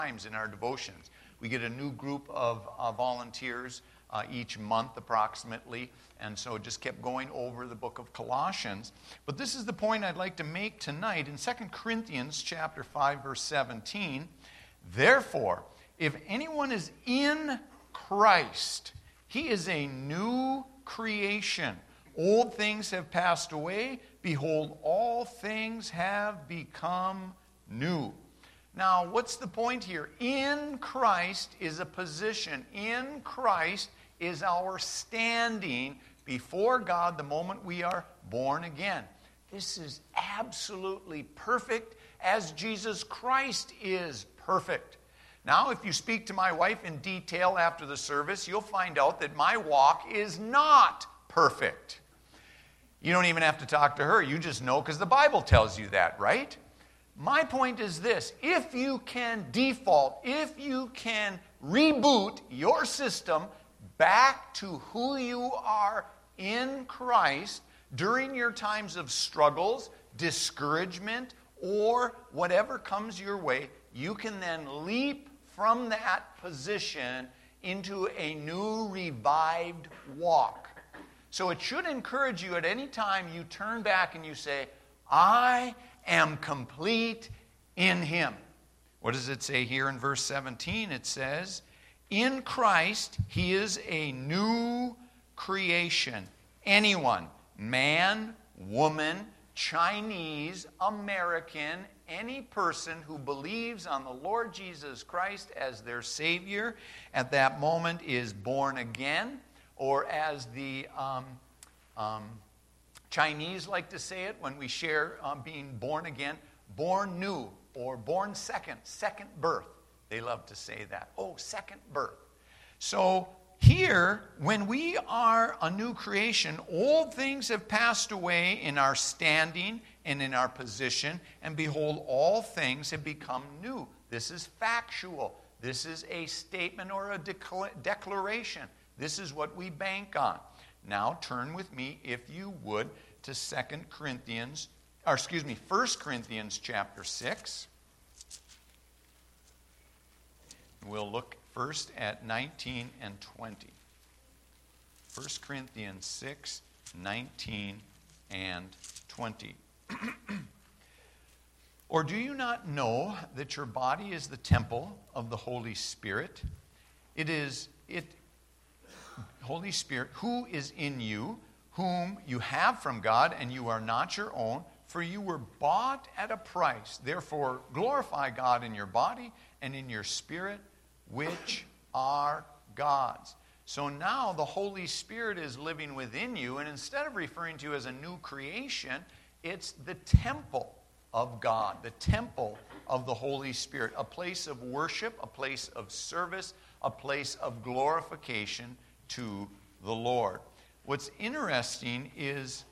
times in our devotions. We get a new group of volunteers each month approximately, and so it just kept going over the book of Colossians. But this is the point I'd like to make tonight in 2 Corinthians chapter 5, verse 17. Therefore, if anyone is in Christ, he is a new creation. Old things have passed away. Behold, all things have become new. Now, what's the point here? In Christ is a position. In Christ is our standing before God the moment we are born again. This is absolutely perfect, as Jesus Christ is perfect. Now, if you speak to my wife in detail after the service, you'll find out that my walk is not perfect. You don't even have to talk to her. You just know because the Bible tells you that, right? My point is this. If you can default, if you can reboot your system back to who you are in Christ during your times of struggles, discouragement, or whatever comes your way, you can then leap from that position into a new revived walk. So it should encourage you at any time you turn back and you say, I am complete in Him. What does it say here in verse 17? It says, in Christ, He is a new creation. Anyone, man, woman, Chinese, American, any person who believes on the Lord Jesus Christ as their Savior at that moment is born again, or as the Chinese like to say it when we share being born again, born new or born second birth. They love to say that. Oh, second birth. So here, when we are a new creation, old things have passed away in our standing and in our position, and behold, all things have become new. This is factual. This is a statement or a declaration. This is what we bank on. Now turn with me, if you would, to 1 Corinthians chapter 6. We'll look first at 19 and 20. 1 Corinthians 6, 19 and 20. Or do you not know that your body is the temple of the Holy Spirit? Holy Spirit, who is in you, whom you have from God, and you are not your own, for you were bought at a price. Therefore, glorify God in your body and in your spirit, which are God's. So now the Holy Spirit is living within you, and instead of referring to you as a new creation, it's the temple of God, the temple of the Holy Spirit, a place of worship, a place of service, a place of glorification to the Lord. What's interesting is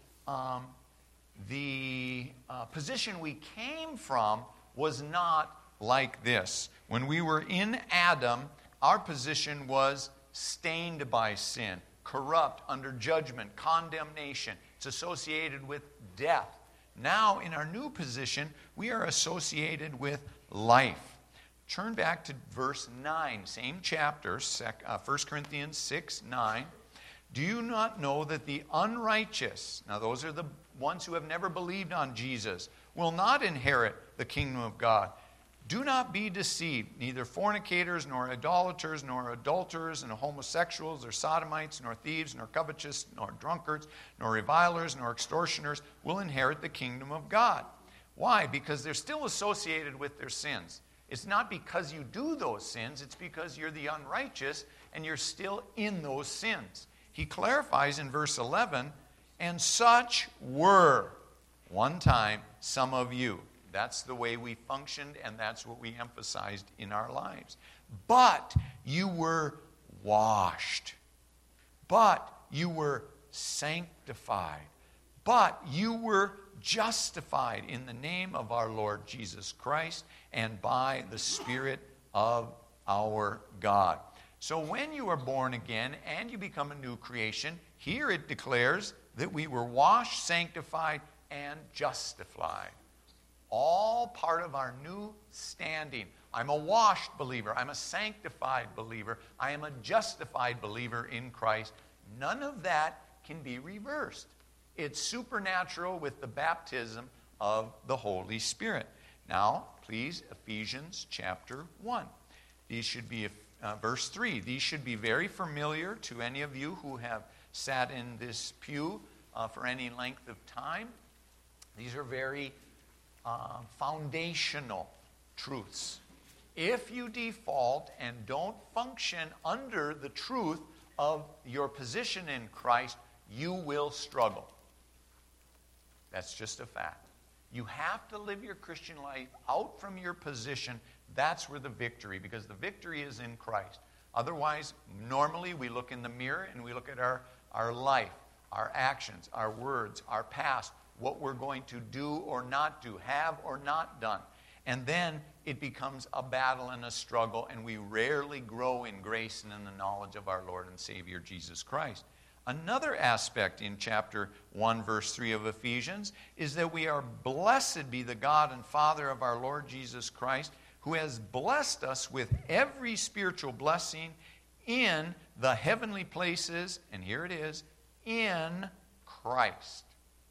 the position we came from was not like this. When we were in Adam, our position was stained by sin, corrupt, under judgment, condemnation. It's associated with death. Now, in our new position, we are associated with life. Turn back to verse 9, same chapter, 1 Corinthians 6, 9. Do you not know that the unrighteous, now those are the ones who have never believed on Jesus, will not inherit the kingdom of God? Do not be deceived, neither fornicators, nor idolaters, nor adulterers, nor homosexuals, or sodomites, nor thieves, nor covetous, nor drunkards, nor revilers, nor extortioners will inherit the kingdom of God. Why? Because they're still associated with their sins. It's not because you do those sins, it's because you're the unrighteous and you're still in those sins. He clarifies in verse 11, and such were one time some of you. That's the way we functioned, and that's what we emphasized in our lives. But you were washed. But you were sanctified. But you were justified in the name of our Lord Jesus Christ and by the Spirit of our God. So when you are born again and you become a new creation, here it declares that we were washed, sanctified, and justified. All part of our new standing. I'm a washed believer. I'm a sanctified believer. I am a justified believer in Christ. None of that can be reversed. It's supernatural with the baptism of the Holy Spirit. Now, please, Ephesians chapter 1. These should be, verse 3, these should be very familiar to any of you who have sat in this pew for any length of time. These are very foundational truths. If you default and don't function under the truth of your position in Christ, you will struggle. That's just a fact. You have to live your Christian life out from your position. That's where the victory, because the victory is in Christ. Otherwise, normally we look in the mirror and we look at our life, our actions, our words, our past, what we're going to do or not do, have or not done. And then it becomes a battle and a struggle, and we rarely grow in grace and in the knowledge of our Lord and Savior Jesus Christ. Another aspect in chapter 1, verse 3 of Ephesians is that we are blessed be the God and Father of our Lord Jesus Christ, who has blessed us with every spiritual blessing in the heavenly places, and here it is, in Christ.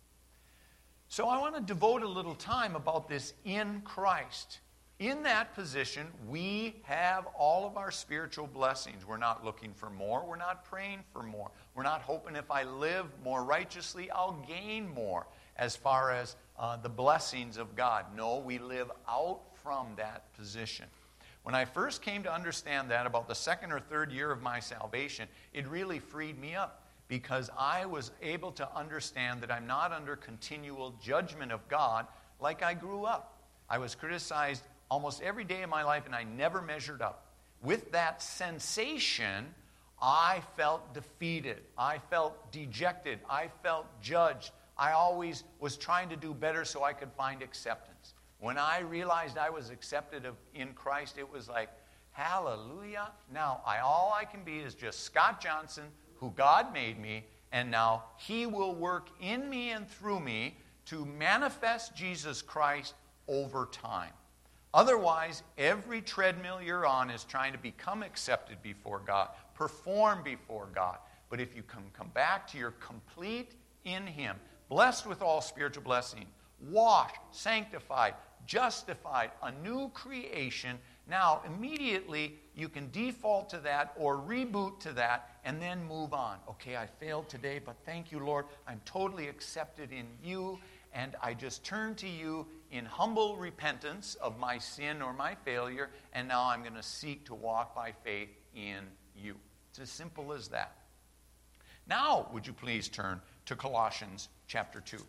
So I want to devote a little time about this in Christ. In that position, we have all of our spiritual blessings. We're not looking for more. We're not praying for more. We're not hoping if I live more righteously, I'll gain more as far as the blessings of God. No, we live out from that position. When I first came to understand that about the second or third year of my salvation, it really freed me up, because I was able to understand that I'm not under continual judgment of God like I grew up. I was criticized almost every day of my life, and I never measured up. With that sensation, I felt defeated. I felt dejected. I felt judged. I always was trying to do better so I could find acceptance. When I realized I was accepted in Christ, it was like, hallelujah. Now, all I can be is just Scott Johnson, who God made me, and now He will work in me and through me to manifest Jesus Christ over time. Otherwise, every treadmill you're on is trying to become accepted before God, perform before God. But if you can come back to your complete in Him, blessed with all spiritual blessing, washed, sanctified, justified, a new creation, now immediately you can default to that or reboot to that and then move on. Okay, I failed today, but thank you, Lord. I'm totally accepted in you, and I just turn to you in humble repentance of my sin or my failure, and now I'm going to seek to walk by faith in you. It's as simple as that. Now, would you please turn to Colossians chapter 2.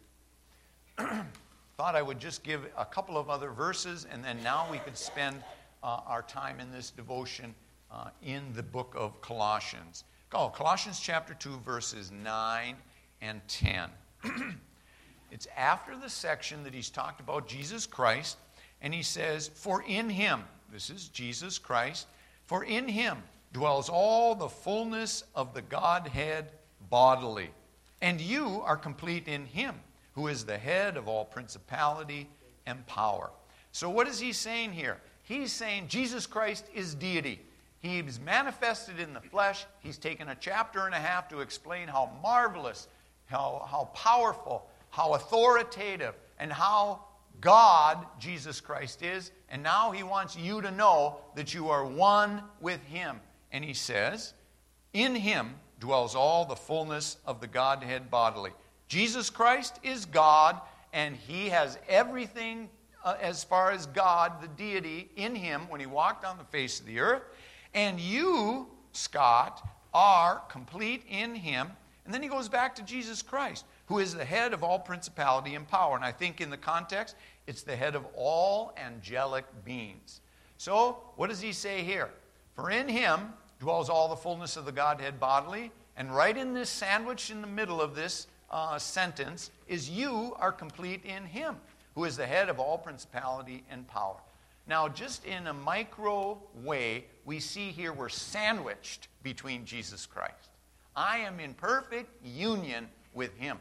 Thought I would just give a couple of other verses, and then now we could spend our time in this devotion in the book of Colossians. Colossians chapter 2, verses 9 and 10. It's after the section that he's talked about Jesus Christ, and he says, for in Him, this is Jesus Christ, for in Him dwells all the fullness of the Godhead bodily. And you are complete in Him, who is the head of all principality and power. So what is he saying here? He's saying Jesus Christ is deity. He's manifested in the flesh. He's taken a chapter and a half to explain how marvelous, how powerful, how authoritative, and how God Jesus Christ is. And now he wants you to know that you are one with Him. And he says, in Him dwells all the fullness of the Godhead bodily. Jesus Christ is God, and He has everything as far as God, the deity, in Him when He walked on the face of the earth. And you, Scott, are complete in Him. And then he goes back to Jesus Christ, who is the head of all principality and power. And I think in the context, it's the head of all angelic beings. So, what does he say here? For in Him dwells all the fullness of the Godhead bodily. And right in this sandwich in the middle of this sentence is you are complete in Him, who is the head of all principality and power. Now, just in a micro way, we see here we're sandwiched between Jesus Christ. I am in perfect union with Him.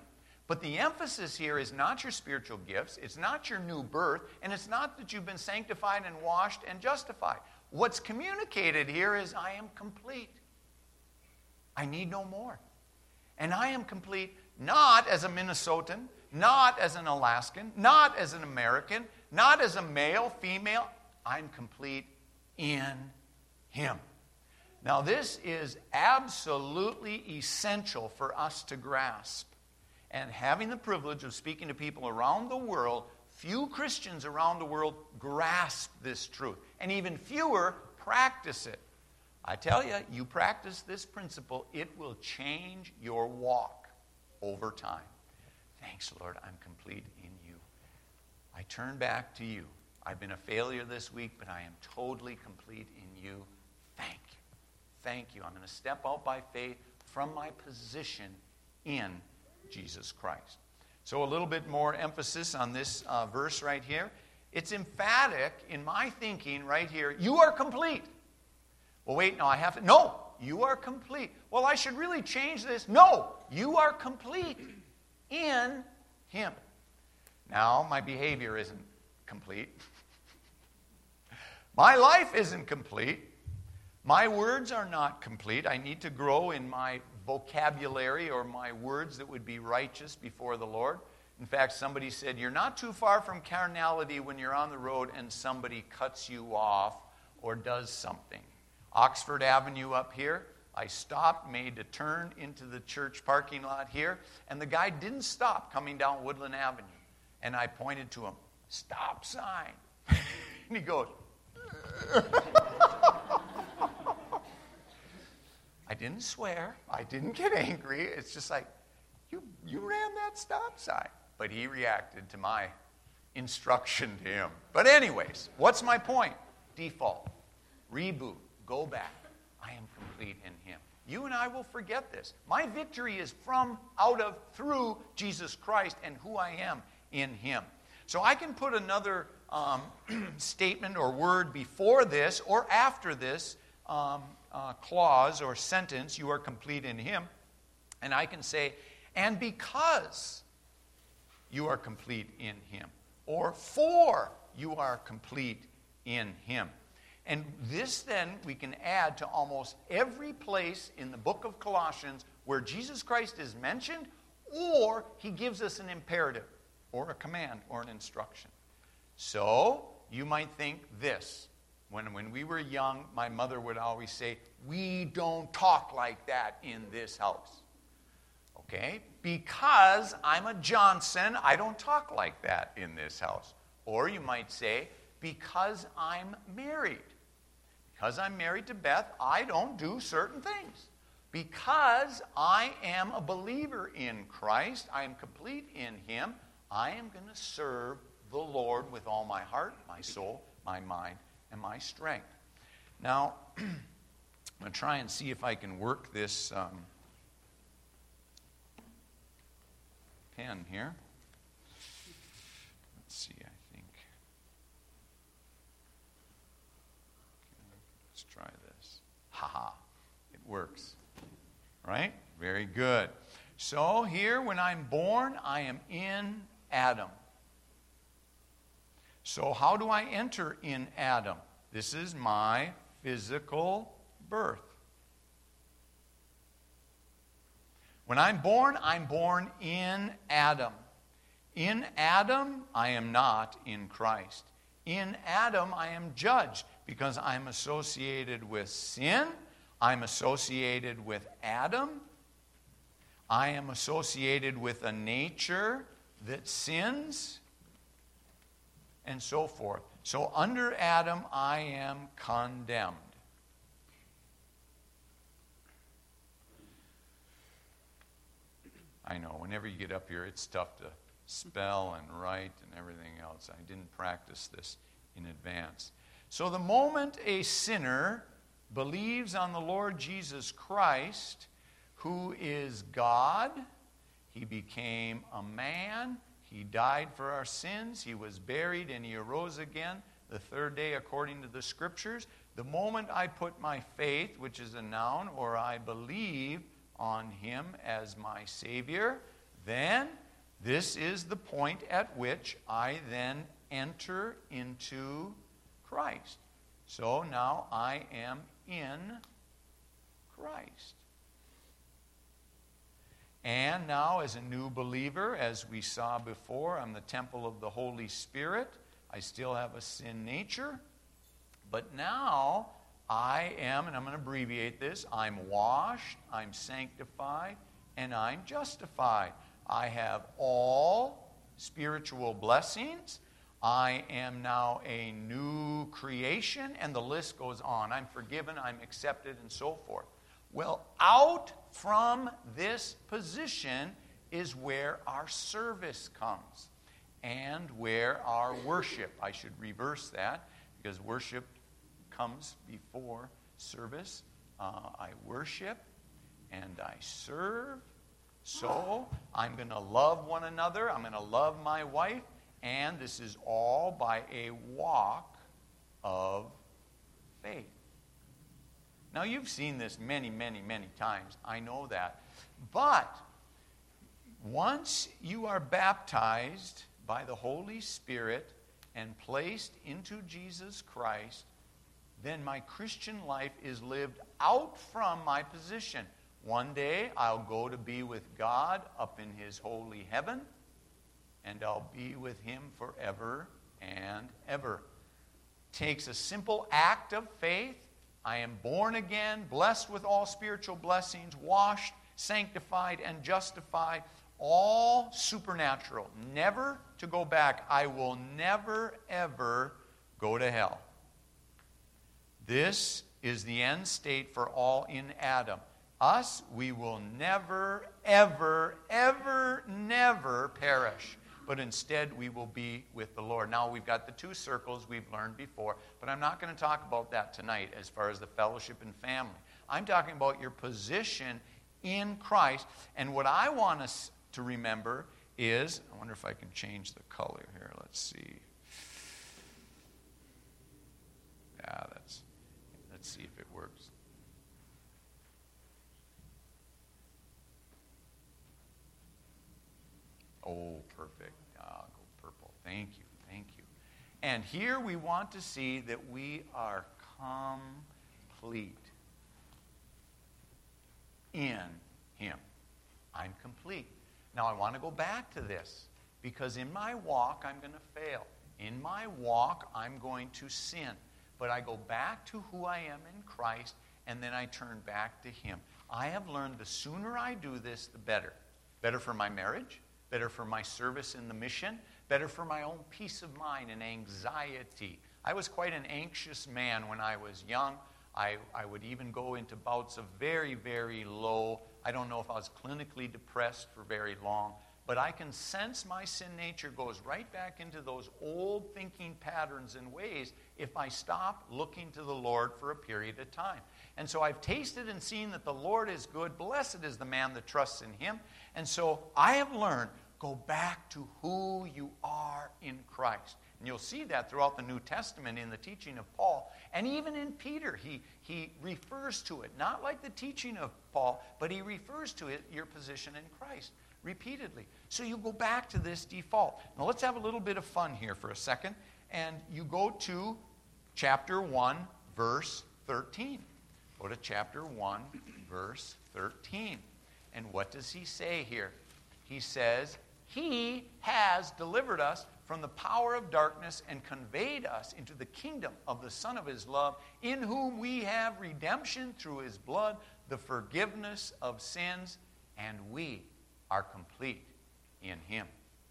But the emphasis here is not your spiritual gifts, it's not your new birth, and it's not that you've been sanctified and washed and justified. What's communicated here is I am complete. I need no more. And I am complete not as a Minnesotan, not as an Alaskan, not as an American, not as a male, female. I'm complete in Him. Now, this is absolutely essential for us to grasp. And having the privilege of speaking to people around the world, few Christians around the world grasp this truth. And even fewer practice it. I tell you, you practice this principle, it will change your walk over time. Thanks, Lord, I'm complete in you. I turn back to you. I've been a failure this week, but I am totally complete in you. Thank you. Thank you. I'm going to step out by faith from my position in Jesus Christ. So a little bit more emphasis on this verse right here. It's emphatic in my thinking right here. You are complete. Well, wait, no, I have to. No, you are complete. Well, I should really change this. No, you are complete in Him. Now, my behavior isn't complete. My life isn't complete. My words are not complete. I need to grow in my vocabulary or my words that would be righteous before the Lord. In fact, somebody said, you're not too far from carnality when you're on the road and somebody cuts you off or does something. Oxford Avenue up here, I stopped, made a turn into the church parking lot here, and the guy didn't stop coming down Woodland Avenue. And I pointed to him, stop sign. And he goes, I didn't swear. I didn't get angry. It's just like, you ran that stop sign. But he reacted to my instruction to him. But anyways, what's my point? Default. Reboot. Go back. I am complete in Him. You and I will forget this. My victory is from, out of, through Jesus Christ and who I am in Him. So I can put another statement or word before this or after this clause or sentence, you are complete in Him. And I can say, and because you are complete in Him. Or for you are complete in Him. And this then we can add to almost every place in the book of Colossians where Jesus Christ is mentioned, or He gives us an imperative or a command or an instruction. So you might think this. When we were young, my mother would always say, we don't talk like that in this house. Okay? Because I'm a Johnson, I don't talk like that in this house. Or you might say, because I'm married. Because I'm married to Beth, I don't do certain things. Because I am a believer in Christ, I am complete in Him, I am going to serve the Lord with all my heart, my soul, my mind, and my strength. Now, I'm going to try and see if I can work this pen here. Let's see, I think. Let's try this. Ha-ha. It works. Right? Very good. So here, when I'm born, I am in Adam. So how do I enter in Adam? This is my physical birth. When I'm born in Adam. In Adam, I am not in Christ. In Adam, I am judged because I'm associated with sin. I'm associated with Adam. I am associated with a nature that sins, and so forth. So under Adam, I am condemned. I know, whenever you get up here, it's tough to spell and write and everything else. I didn't practice this in advance. So the moment a sinner believes on the Lord Jesus Christ, who is God, He became a man, He died for our sins, He was buried, and He arose again the third day according to the Scriptures. The moment I put my faith, which is a noun, or I believe on Him as my Savior, then This is the point at which I then enter into Christ. So now I am in Christ. And now, as a new believer, as we saw before, I'm the temple of the Holy Spirit. I still have a sin nature. But now I am, and I'm going to abbreviate this, I'm washed, I'm sanctified, and I'm justified. I have all spiritual blessings. I am now a new creation, and the list goes on. I'm forgiven, I'm accepted, and so forth. Well, out from this position is where our service comes and where our worship. I should reverse that because worship comes before service. I worship and I serve. So I'm going to love one another. I'm going to love my wife. And this is all by a walk of faith. Now, you've seen this many, many, many times. I know that. But once you are baptized by the Holy Spirit and placed into Jesus Christ, then my Christian life is lived out from my position. One day, I'll go to be with God up in His holy heaven, and I'll be with Him forever and ever. Takes a simple act of faith. I am born again, blessed with all spiritual blessings, washed, sanctified, and justified, all supernatural. Never to go back. I will never, ever go to hell. This is the end state for all in Adam. Us, we will never, ever, ever, never perish. But instead, we will be with the Lord. Now, we've got the two circles we've learned before, but I'm not going to talk about that tonight as far as the fellowship and family. I'm talking about your position in Christ. And what I want us to remember is, I wonder if I can change the color here. Let's see. Yeah, let's see if it works. Oh, perfect. I'll go purple. Thank you. Thank you. And here we want to see that we are complete in Him. I'm complete. Now, I want to go back to this because in my walk, I'm going to fail. In my walk, I'm going to sin. But I go back to who I am in Christ, and then I turn back to Him. I have learned the sooner I do this, the better. Better for my marriage. Better for my service in the mission, better for my own peace of mind and anxiety. I was quite an anxious man when I was young. I would even go into bouts of very, very low. I don't know if I was clinically depressed for very long, but I can sense my sin nature goes right back into those old thinking patterns and ways if I stop looking to the Lord for a period of time. And so I've tasted and seen that the Lord is good. Blessed is the man that trusts in Him. And so I have learned, go back to who you are in Christ. And you'll see that throughout the New Testament in the teaching of Paul. And even in Peter, he refers to it. Not like the teaching of Paul, but he refers to it, your position in Christ, repeatedly. So you go back to this default. Now let's have a little bit of fun here for a second. And you go to chapter 1, verse 13. Go to chapter 1, verse 13. And what does he say here? He says, He has delivered us from the power of darkness and conveyed us into the kingdom of the Son of His love, in whom we have redemption through His blood, the forgiveness of sins, and we are complete in Him.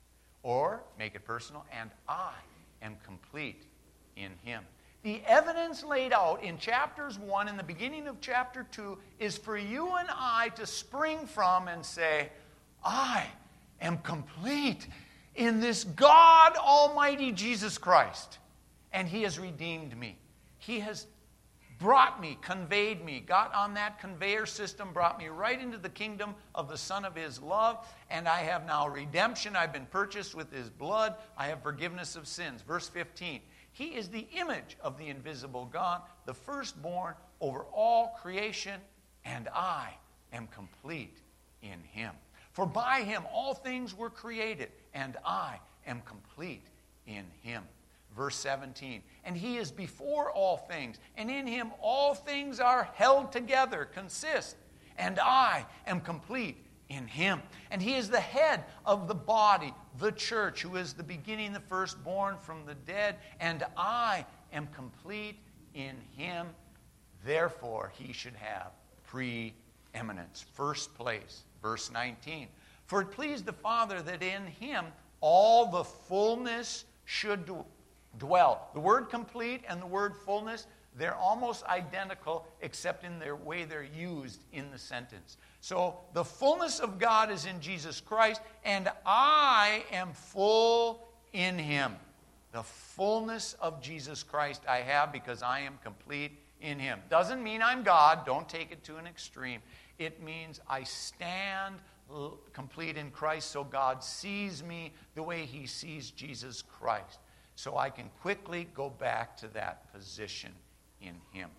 Or, make it personal, and I am complete in Him. The evidence laid out in chapters 1 and the beginning of chapter 2 is for you and I to spring from and say, I am complete in this God Almighty Jesus Christ. And He has redeemed me. He has brought me, conveyed me, got on that conveyor system, brought me right into the kingdom of the Son of His love, and I have now redemption. I've been purchased with His blood. I have forgiveness of sins. Verse 15, He is the image of the invisible God, the firstborn over all creation, and I am complete in Him. For by him all things were created, and I am complete in him. Verse 17, and he is before all things, and in him all things are held together, consist, and I am complete in him. And he is the head of the body, the church, who is the beginning, the firstborn from the dead, and I am complete in him. Therefore, he should have preeminence, first place. Verse 19, for it pleased the Father that in him all the fullness should dwell. The word complete and the word fullness, they're almost identical except in their way they're used in the sentence. So the fullness of God is in Jesus Christ, and I am full in him. The fullness of Jesus Christ I have because I am complete in him. Doesn't mean I'm God. Don't take it to an extreme. It means I stand complete in Christ so God sees me the way he sees Jesus Christ. So I can quickly go back to that position in him.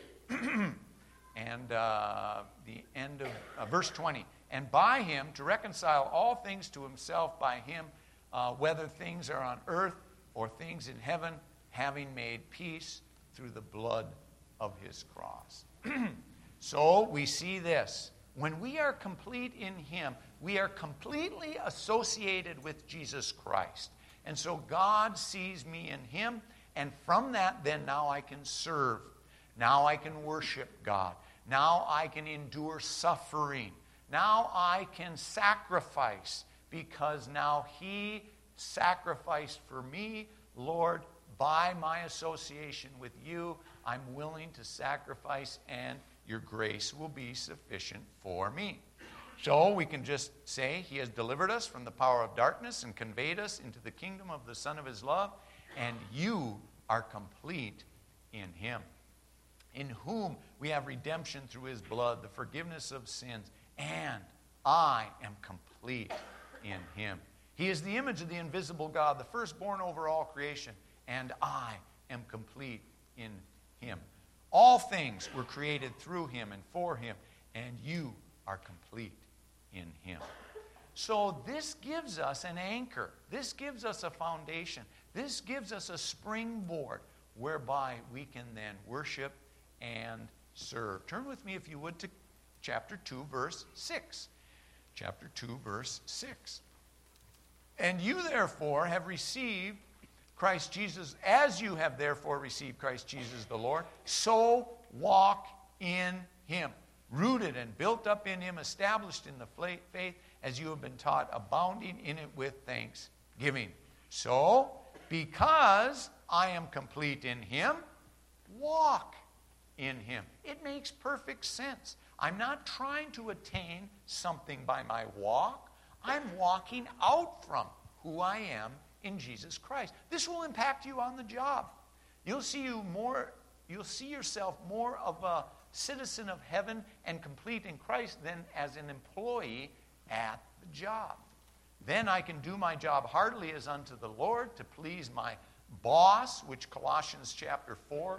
And the end of verse 20. And by him to reconcile all things to himself, by him, whether things are on earth or things in heaven, having made peace through the blood of his cross. So we see this. When we are complete in him, we are completely associated with Jesus Christ. And so God sees me in him, and from that, then now I can serve. Now I can worship God. Now I can endure suffering. Now I can sacrifice, because now he sacrificed for me. Lord, by my association with you, I'm willing to sacrifice, and your grace will be sufficient for me. So we can just say he has delivered us from the power of darkness and conveyed us into the kingdom of the Son of his love, and you are complete in him, in whom we have redemption through his blood, the forgiveness of sins, and I am complete in him. He is the image of the invisible God, the firstborn over all creation, and I am complete in him. All things were created through him and for him, and you are complete in him. So this gives us an anchor. This gives us a foundation. This gives us a springboard whereby we can then worship and serve. Turn with me, if you would, to chapter 2, verse 6. Chapter 2, verse 6. And you, therefore, have received Christ Jesus, as you have therefore received Christ Jesus the Lord, so walk in him, rooted and built up in him, established in the faith as you have been taught, abounding in it with thanksgiving. So, because I am complete in him, walk in him. It makes perfect sense. I'm not trying to attain something by my walk. I'm walking out from who I am in Jesus Christ. This will impact you on the job. You'll see yourself more of a citizen of heaven and complete in Christ than as an employee at the job. Then I can do my job heartily as unto the Lord, to please my boss, which Colossians chapter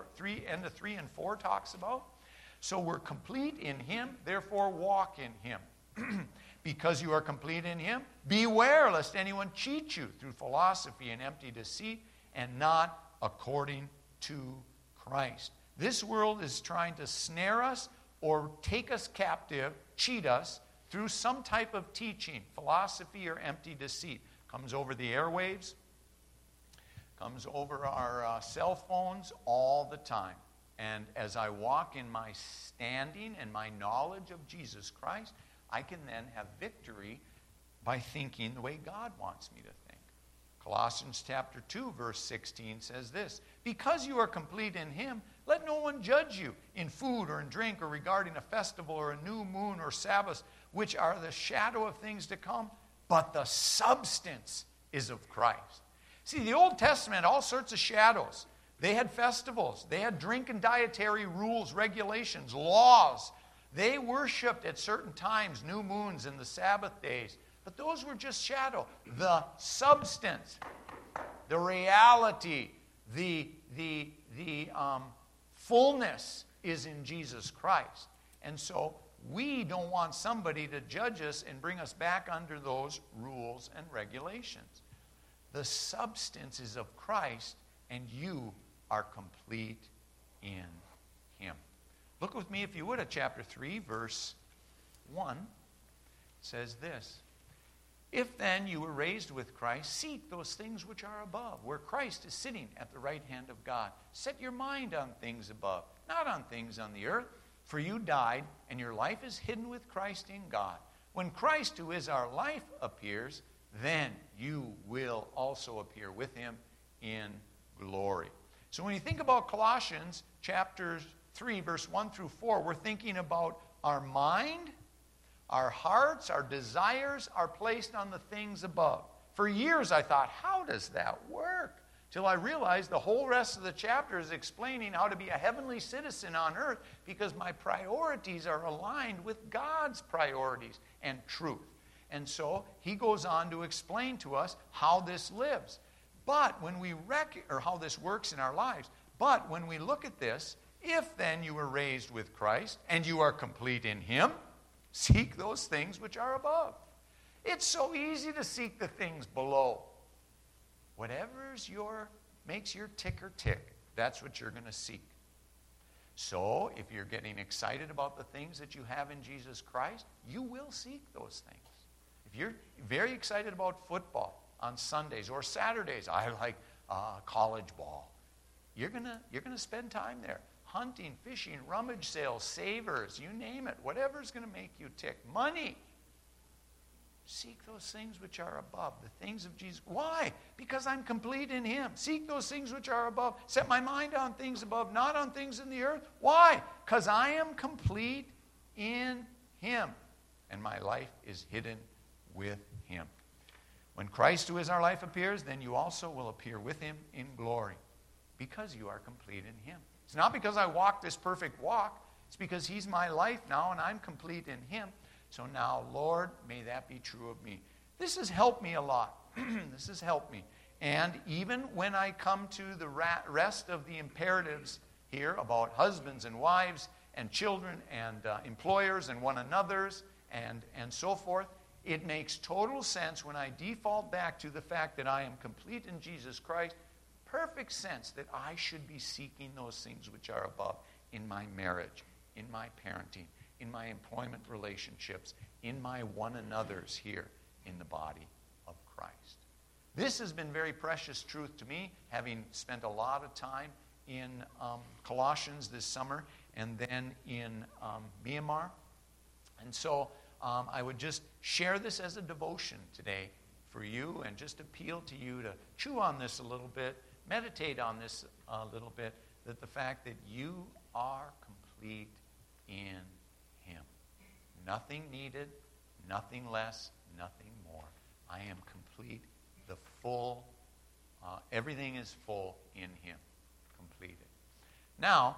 3 and 4 talks about. So we're complete in him, therefore walk in him. Because you are complete in him, beware lest anyone cheat you through philosophy and empty deceit, and not according to Christ. This world is trying to snare us or take us captive, cheat us, through some type of teaching, philosophy or empty deceit. Comes over the airwaves, comes over our cell phones all the time. And as I walk in my standing and my knowledge of Jesus Christ, I can then have victory by thinking the way God wants me to think. Colossians chapter 2, verse 16 says this, because you are complete in him, let no one judge you in food or in drink or regarding a festival or a new moon or Sabbath, which are the shadow of things to come, but the substance is of Christ. See, the Old Testament, all sorts of shadows. They had festivals. They had drink and dietary rules, regulations, laws. They worshipped at certain times, new moons and the Sabbath days. But those were just shadow. The substance, the reality, the fullness is in Jesus Christ. And so we don't want somebody to judge us and bring us back under those rules and regulations. The substance is of Christ, and you are complete in him. Look with me, if you would, at chapter 3, verse 1. It says this: If then you were raised with Christ, seek those things which are above, where Christ is sitting at the right hand of God. Set your mind on things above, not on things on the earth. For you died, and your life is hidden with Christ in God. When Christ, who is our life, appears, then you will also appear with him in glory. So when you think about Colossians chapter 3, verse 1 through 4, we're thinking about our mind, our hearts, our desires are placed on the things above. For years I thought, how does that work? Till I realized the whole rest of the chapter is explaining how to be a heavenly citizen on earth, because my priorities are aligned with God's priorities and truth. And so he goes on to explain to us how this lives. But when we or how this works in our lives. But when we look at this, if then you were raised with Christ and you are complete in him, seek those things which are above. It's so easy to seek the things below. Whatever's makes your ticker tick, that's what you're going to seek. So, if you're getting excited about the things that you have in Jesus Christ, you will seek those things. If you're very excited about football on Sundays or Saturdays, I like college ball. You're gonna spend time there. Hunting, fishing, rummage sales, savers, you name it. Whatever's going to make you tick. Money. Seek those things which are above, the things of Jesus. Why? Because I'm complete in him. Seek those things which are above. Set my mind on things above, not on things in the earth. Why? Because I am complete in him, and my life is hidden with him. When Christ, who is our life, appears, then you also will appear with him in glory, because you are complete in him. It's not because I walk this perfect walk. It's because he's my life now, and I'm complete in him. So now, Lord, may that be true of me. This has helped me a lot. This has helped me. And even when I come to the rest of the imperatives here about husbands and wives and children and employers and one another's and so forth, it makes total sense when I default back to the fact that I am complete in Jesus Christ. Perfect sense that I should be seeking those things which are above in my marriage, in my parenting, in my employment relationships, in my one another's here in the body of Christ. This has been very precious truth to me, having spent a lot of time in Colossians this summer and then in Myanmar. And so I would just share this as a devotion today for you and just appeal to you to chew on this a little bit, meditate on this a little bit, that the fact that you are complete in him. Nothing needed, nothing less, nothing more. I am complete, the full, everything is full in him, completed. Now,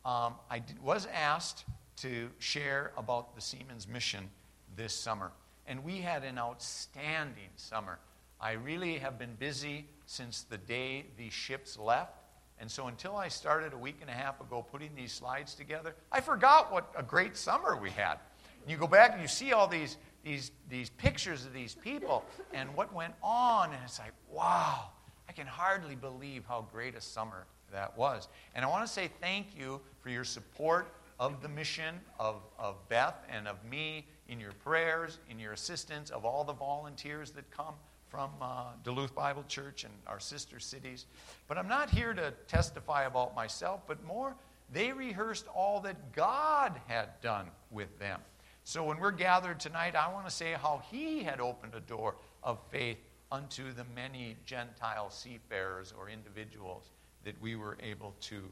I was asked to share about the Seamen's Mission this summer, and we had an outstanding summer. I really have been busy since the day these ships left. And so until I started a week and a half ago putting these slides together, I forgot what a great summer we had. And you go back and you see all these pictures of these people and what went on, and it's like, wow, I can hardly believe how great a summer that was. And I want to say thank you for your support of the mission, of Beth and of me, in your prayers, in your assistance, of all the volunteers that come from Duluth Bible Church and our sister cities. But I'm not here to testify about myself, but more, they rehearsed all that God had done with them. So when we're gathered tonight, I want to say how he had opened a door of faith unto the many Gentile seafarers or individuals that we were able to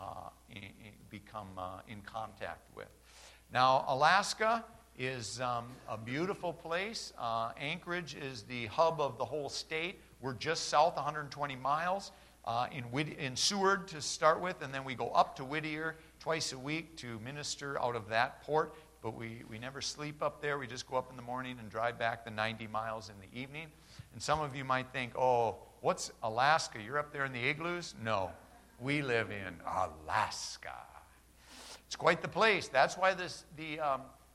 become in contact with. Now, Alaska is a beautiful place. Anchorage is the hub of the whole state. We're just south 120 miles in Seward to start with, and then we go up to Whittier twice a week to minister out of that port. But we never sleep up there. We just go up in the morning and drive back the 90 miles in the evening. And some of you might think, oh, what's Alaska? You're up there in the igloos? No, we live in Alaska. It's quite the place. That's why the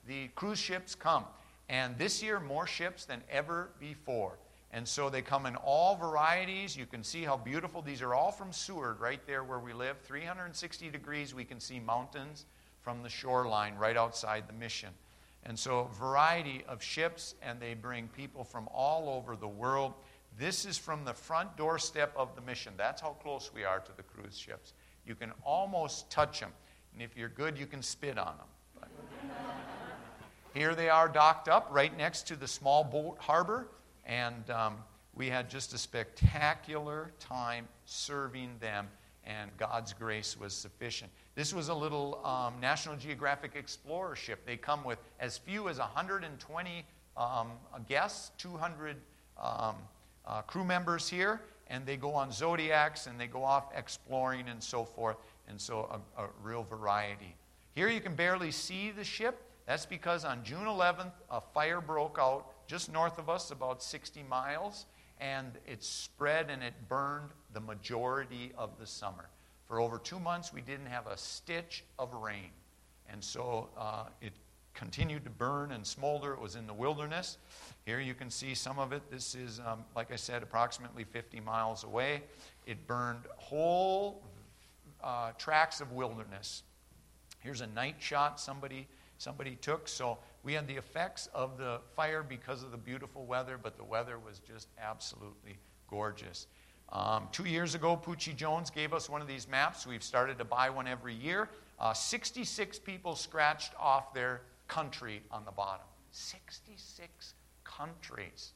the cruise ships come. And this year, more ships than ever before. And so they come in all varieties. You can see how beautiful. These are all from Seward, right there where we live. 360 degrees, we can see mountains from the shoreline right outside the mission. And so a variety of ships, and they bring people from all over the world. This is from the front doorstep of the mission. That's how close we are to the cruise ships. You can almost touch them. And if you're good, you can spit on them. But here they are docked up right next to the small boat harbor. And we had just a spectacular time serving them, and God's grace was sufficient. This was a little National Geographic Explorer ship. They come with as few as 120 guests, 200 crew members here, and they go on Zodiacs, and they go off exploring and so forth, and so a real variety. Here you can barely see the ship. That's because on June 11th, a fire broke out just north of us, about 60 miles, and it spread and it burned the majority of the summer. For over 2 months, we didn't have a stitch of rain. And so it continued to burn and smolder. It was in the wilderness. Here you can see some of it. This is, like I said, approximately 50 miles away. It burned whole tracts of wilderness. Here's a night shot somebody took. So we had the effects of the fire because of the beautiful weather, but the weather was just absolutely gorgeous. 2 years ago, Poochie Jones gave us one of these maps. We've started to buy one every year. 66 people scratched off their country on the bottom. 66 countries.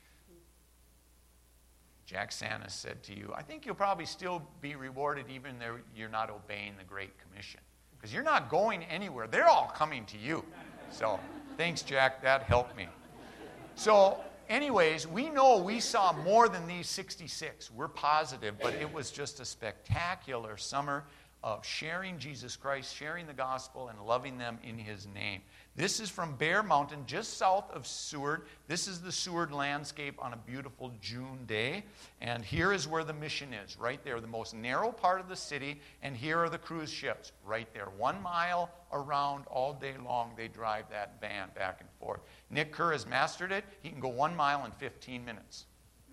Jack Sanna said to you, I think you'll probably still be rewarded even though you're not obeying the Great Commission. Because you're not going anywhere. They're all coming to you. So, thanks, Jack. That helped me. So, anyways, we know we saw more than these 66. We're positive, but it was just a spectacular summer of sharing Jesus Christ, sharing the gospel, and loving them in His name. This is from Bear Mountain, just south of Seward. This is the Seward landscape on a beautiful June day. And here is where the mission is, right there, the most narrow part of the city. And here are the cruise ships, right there. 1 mile around all day long, they drive that van back and forth. Nick Kerr has mastered it. He can go 1 mile in 15 minutes.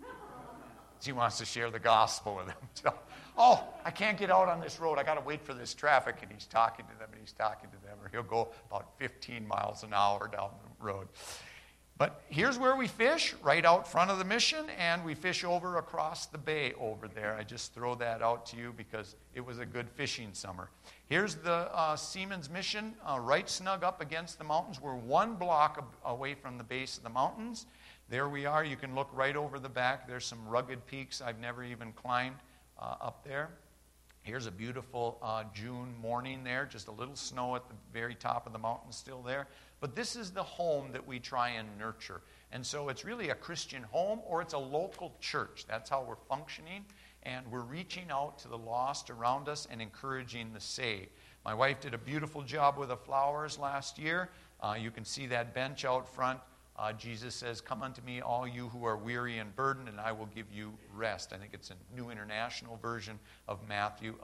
He wants to share the gospel with them. So, I can't get out on this road. I got to wait for this traffic. And he's talking to them, and he's talking to them. Or he'll go about 15 miles an hour down the road. But here's where we fish, right out front of the mission, and we fish over across the bay over there. I just throw that out to you because it was a good fishing summer. Here's the Seamen's Mission, right snug up against the mountains. We're 1 block away from the base of the mountains. There we are. You can look right over the back. There's some rugged peaks I've never even climbed up there. Here's a beautiful June morning there. Just a little snow at the very top of the mountain still there. But this is the home that we try and nurture. And so it's really a Christian home or it's a local church. That's how we're functioning. And we're reaching out to the lost around us and encouraging the saved. My wife did a beautiful job with the flowers last year. You can see that bench out front. Jesus says, come unto me, all you who are weary and burdened, and I will give you rest. I think it's a New International Version of Matthew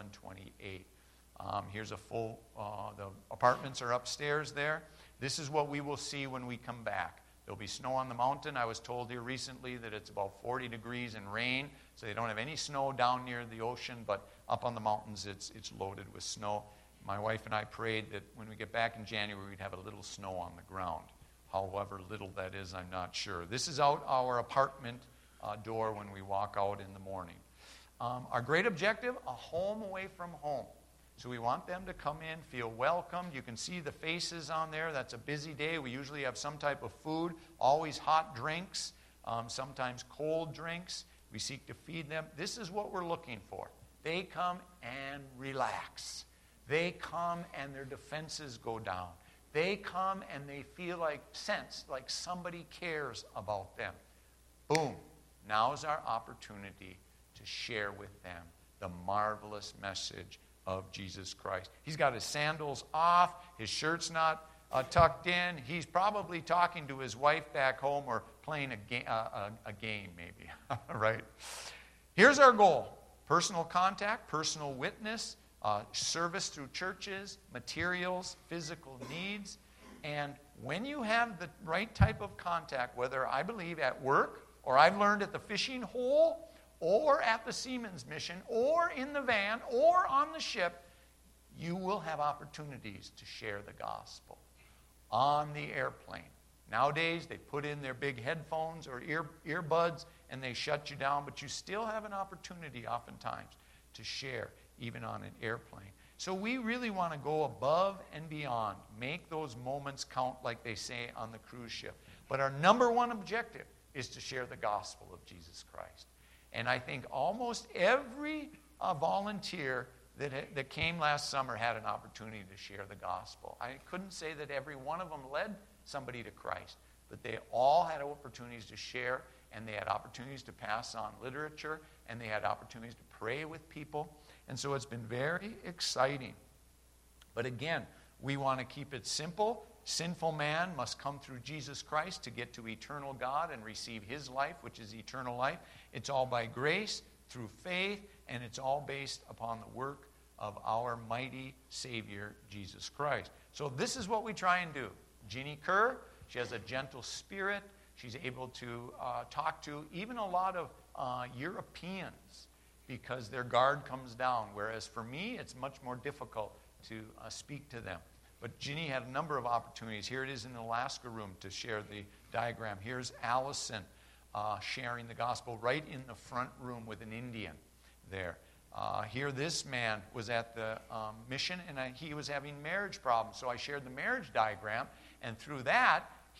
11:28. Here's a full, the apartments are upstairs there. This is what we will see when we come back. There'll be snow on the mountain. I was told here recently that it's about 40 degrees and rain, so they don't have any snow down near the ocean, but up on the mountains it's loaded with snow. My wife and I prayed that when we get back in January, we'd have a little snow on the ground. However little that is, I'm not sure. This is out our apartment door when we walk out in the morning. Our great objective, a home away from home. So we want them to come in, feel welcomed. You can see the faces on there. That's a busy day. We usually have some type of food, always hot drinks, sometimes cold drinks. We seek to feed them. This is what we're looking for. They come and relax. They come and their defenses go down. They come and they feel like somebody cares about them. Boom. Now's our opportunity to share with them the marvelous message of Jesus Christ. He's got his sandals off. His shirt's not tucked in. He's probably talking to his wife back home or playing a game maybe. Right? Here's our goal. Personal contact, personal witness, service through churches, materials, physical needs, And when you have the right type of contact, whether I believe at work, or I've learned at the fishing hole, or at the Seamen's Mission, or in the van, or on the ship, you will have opportunities to share the gospel on the airplane. Nowadays, they put in their big headphones or earbuds, and they shut you down, but you still have an opportunity oftentimes to share, even on an airplane. So we really want to go above and beyond, make those moments count, like they say on the cruise ship. But our number one objective is to share the gospel of Jesus Christ. And I think almost every volunteer that came last summer had an opportunity to share the gospel. I couldn't say that every one of them led somebody to Christ, but they all had opportunities to share, and they had opportunities to pass on literature, and they had opportunities to pray with people. And so it's been very exciting. But again, we want to keep it simple. Sinful man must come through Jesus Christ to get to eternal God and receive his life, which is eternal life. It's all by grace, through faith, and it's all based upon the work of our mighty Savior, Jesus Christ. So this is what we try and do. Ginny Kerr, she has a gentle spirit. She's able to talk to even a lot of Europeans because their guard comes down, whereas for me, it's much more difficult to speak to them. But Ginny had a number of opportunities. Here it is in the Alaska room to share the diagram. Here's Allison sharing the gospel right in the front room with an Indian there. Here this man was at the mission, and he was having marriage problems. So I shared the marriage diagram, and through that,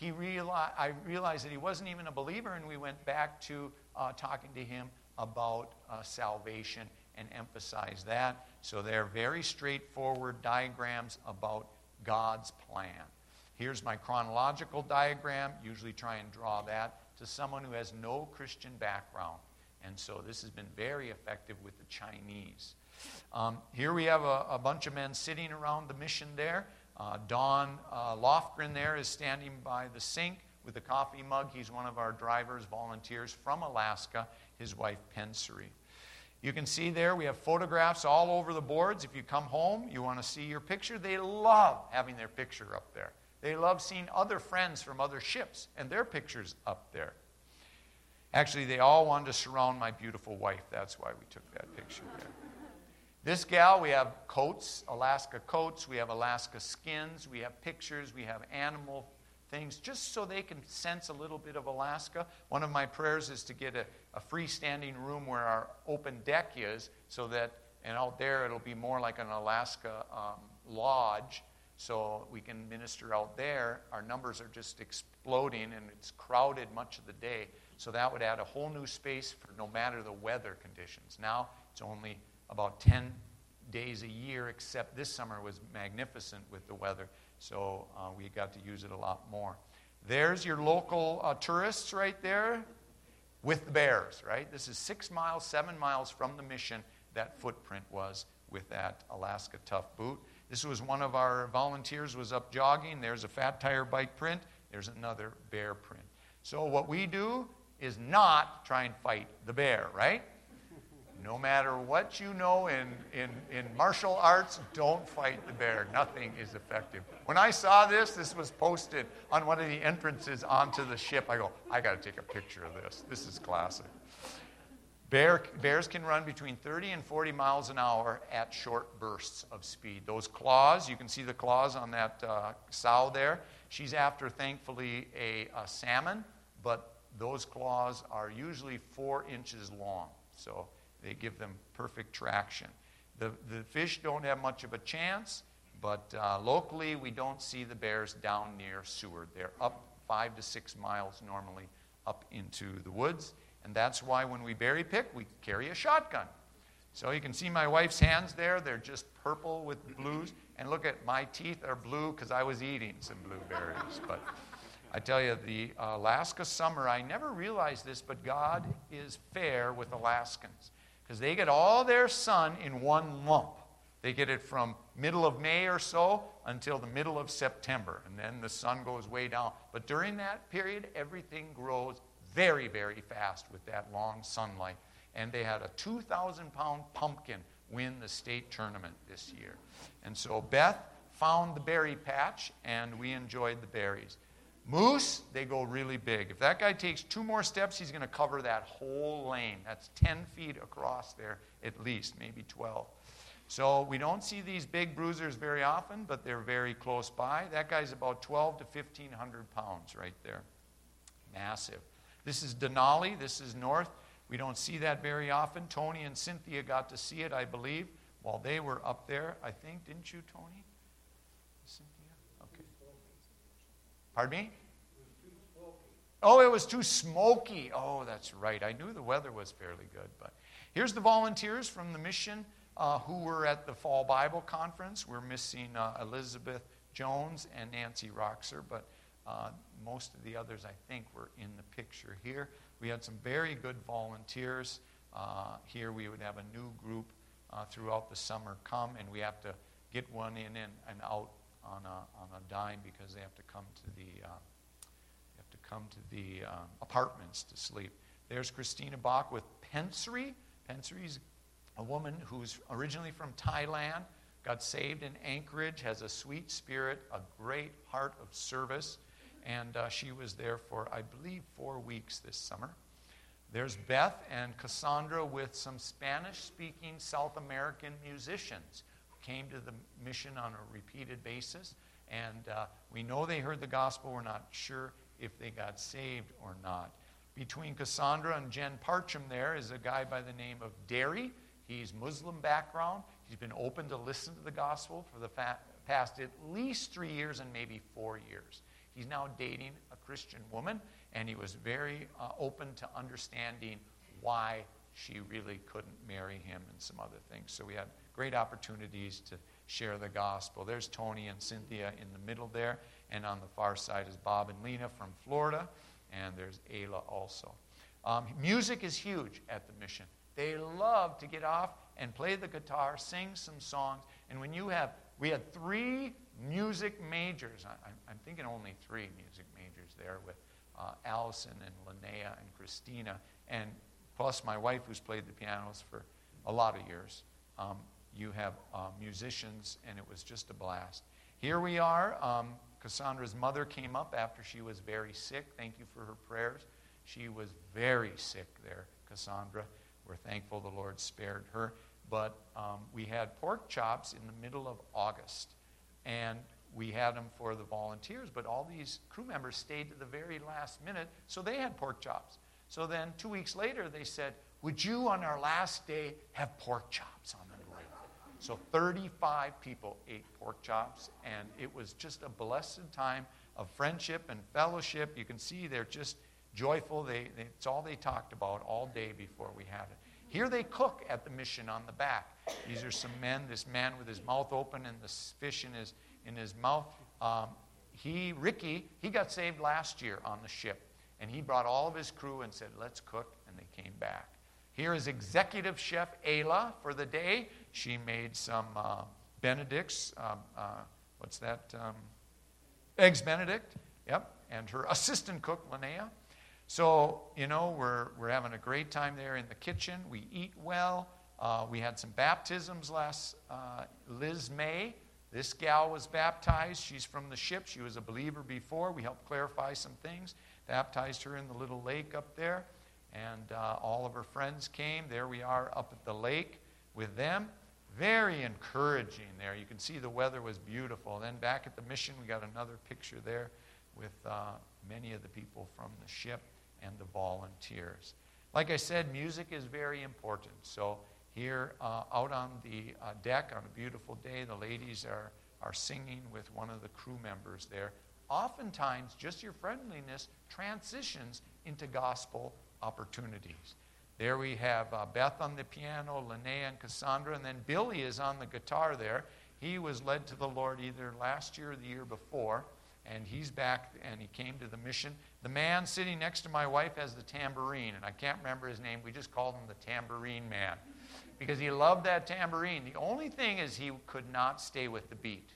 I realized that he wasn't even a believer, and we went back to talking to him about salvation and emphasize that. So they're very straightforward diagrams about God's plan. Here's my chronological diagram. Usually try and draw that to someone who has no Christian background. And so this has been very effective with the Chinese. Here we have a bunch of men sitting around the mission there. Don Lofgren there is standing by the sink with a coffee mug. He's one of our drivers, volunteers from Alaska, his wife Pensary. You can see there we have photographs all over the boards. If you come home, you want to see your picture. They love having their picture up there. They love seeing other friends from other ships and their pictures up there. Actually, they all wanted to surround my beautiful wife. That's why we took that picture there. This gal, we have coats, Alaska coats. We have Alaska skins. We have pictures. We have animal things, just so they can sense a little bit of Alaska. One of my prayers is to get a freestanding room where our open deck is, so that, and out there it'll be more like an Alaska lodge, so we can minister out there. Our numbers are just exploding, and it's crowded much of the day. So that would add a whole new space for no matter the weather conditions. Now it's only about 10 days a year, except this summer was magnificent with the weather. So we got to use it a lot more. There's your local tourists right there with the bears, right? This is 6 miles, 7 miles from the mission. That footprint was with that Alaska Tough boot. This was one of our volunteers was up jogging. There's a Fat Tire bike print. There's another bear print. So what we do is not try and fight the bear, right? No matter what you know in martial arts, don't fight the bear. Nothing is effective. When I saw this was posted on one of the entrances onto the ship. I go, I got to take a picture of this. This is classic. Bears can run between 30 and 40 miles an hour at short bursts of speed. Those claws, you can see the claws on that sow there. She's after, thankfully, a salmon, but those claws are usually 4 inches long. So they give them perfect traction. The fish don't have much of a chance, but locally we don't see the bears down near Seward. They're up 5 to 6 miles normally up into the woods, and that's why when we berry pick, we carry a shotgun. So you can see my wife's hands there. They're just purple with blues, and look at my teeth are blue because I was eating some blueberries. But I tell you, the Alaska summer, I never realized this, but God is fair with Alaskans, because they get all their sun in one lump. They get it from middle of May or so until the middle of September, and then the sun goes way down. But during that period, everything grows very, very fast with that long sunlight. And they had a 2,000-pound pumpkin win the state tournament this year. And so Beth found the berry patch, and we enjoyed the berries. Moose, they go really big. If that guy takes 2 more steps, he's going to cover that whole lane. That's 10 feet across there at least, maybe 12. So we don't see these big bruisers very often, but they're very close by. That guy's about 12 to 1,500 pounds right there. Massive. This is Denali. This is north. We don't see that very often. Tony and Cynthia got to see it, I believe, while they were up there. I think, didn't you, Tony? Cynthia? Okay. Pardon me? Oh, it was too smoky. Oh, that's right. I knew the weather was fairly good. But here's the volunteers from the mission who were at the Fall Bible Conference. We're missing Elizabeth Jones and Nancy Roxer, but most of the others, I think, were in the picture here. We had some very good volunteers. Here we would have a new group throughout the summer come, and we have to get one in and out on a dime because they have to come to the apartments to sleep. There's Christina Bach with Pensri. Pensri's a woman who's originally from Thailand, got saved in Anchorage, has a sweet spirit, a great heart of service, and she was there for, I believe, 4 weeks this summer. There's Beth and Cassandra with some Spanish-speaking South American musicians who came to the mission on a repeated basis, and we know they heard the gospel. We're not sure if they got saved or not. Between Cassandra and Jen Parcham there is a guy by the name of Derry. He's Muslim background. He's been open to listen to the gospel for the past at least 3 years and maybe 4 years. He's now dating a Christian woman, and he was very open to understanding why she really couldn't marry him and some other things. So we had great opportunities to share the gospel. There's Tony and Cynthia in the middle there, and on the far side is Bob and Lena from Florida, and there's Ayla also. Music is huge at the mission. They love to get off and play the guitar, sing some songs. And we had 3 music majors. I'm thinking only 3 music majors there with Allison and Linnea and Christina, and plus my wife who's played the pianos for a lot of years. You have musicians, and it was just a blast. Here we are. Cassandra's mother came up after she was very sick. Thank you for her prayers. She was very sick there, Cassandra. We're thankful the Lord spared her. But we had pork chops in the middle of August. And we had them for the volunteers. But all these crew members stayed to the very last minute, so they had pork chops. So then 2 weeks later, they said, would you on our last day have pork chops on the grill? So 35 people ate pork chops. And it was just a blessed time of friendship and fellowship. You can see they're just joyful. It's all they talked about all day before we had it. Here they cook at the mission on the back. These are some men. This man with his mouth open and the fish in his mouth. Ricky, he got saved last year on the ship. And he brought all of his crew and said, let's cook. And they came back. Here is executive chef Ayla for the day. She made some Benedicts. What's that? Eggs Benedict. Yep. And her assistant cook, Linnea. So, we're having a great time there in the kitchen. We eat well. We had some baptisms last. Liz May, this gal was baptized. She's from the ship. She was a believer before. We helped clarify some things. Baptized her in the little lake up there. And all of her friends came. There we are up at the lake with them. Very encouraging there. You can see the weather was beautiful. Then back at the mission, we got another picture there with many of the people from the ship and the volunteers. Like I said, music is very important. So here out on the deck on a beautiful day, the ladies are singing with one of the crew members there. Oftentimes, just your friendliness transitions into gospel opportunities. There we have Beth on the piano, Linnea and Cassandra, and then Billy is on the guitar there. He was led to the Lord either last year or the year before, and he's back, and he came to the mission. The man sitting next to my wife has the tambourine, and I can't remember his name. We just called him the tambourine man because he loved that tambourine. The only thing is he could not stay with the beat.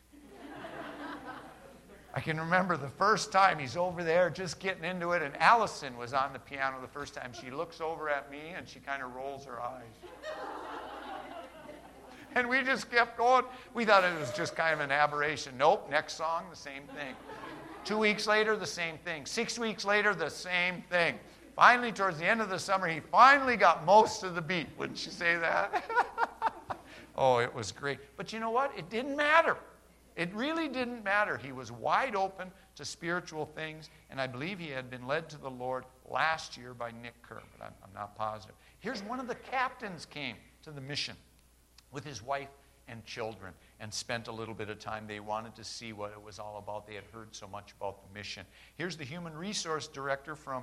I can remember the first time he's over there just getting into it, and Allison was on the piano the first time. She looks over at me, and she kind of rolls her eyes. And we just kept going. We thought it was just kind of an aberration. Nope, next song, the same thing. 2 weeks later, the same thing. 6 weeks later, the same thing. Finally, towards the end of the summer, he finally got most of the beat. Wouldn't you say that? Oh, it was great. But you know what? It didn't matter. It really didn't matter. He was wide open to spiritual things, and I believe he had been led to the Lord last year by Nick Kerr, but I'm not positive. Here's one of the captains came to the mission with his wife and children and spent a little bit of time. They wanted to see what it was all about. They had heard so much about the mission. Here's the human resource director from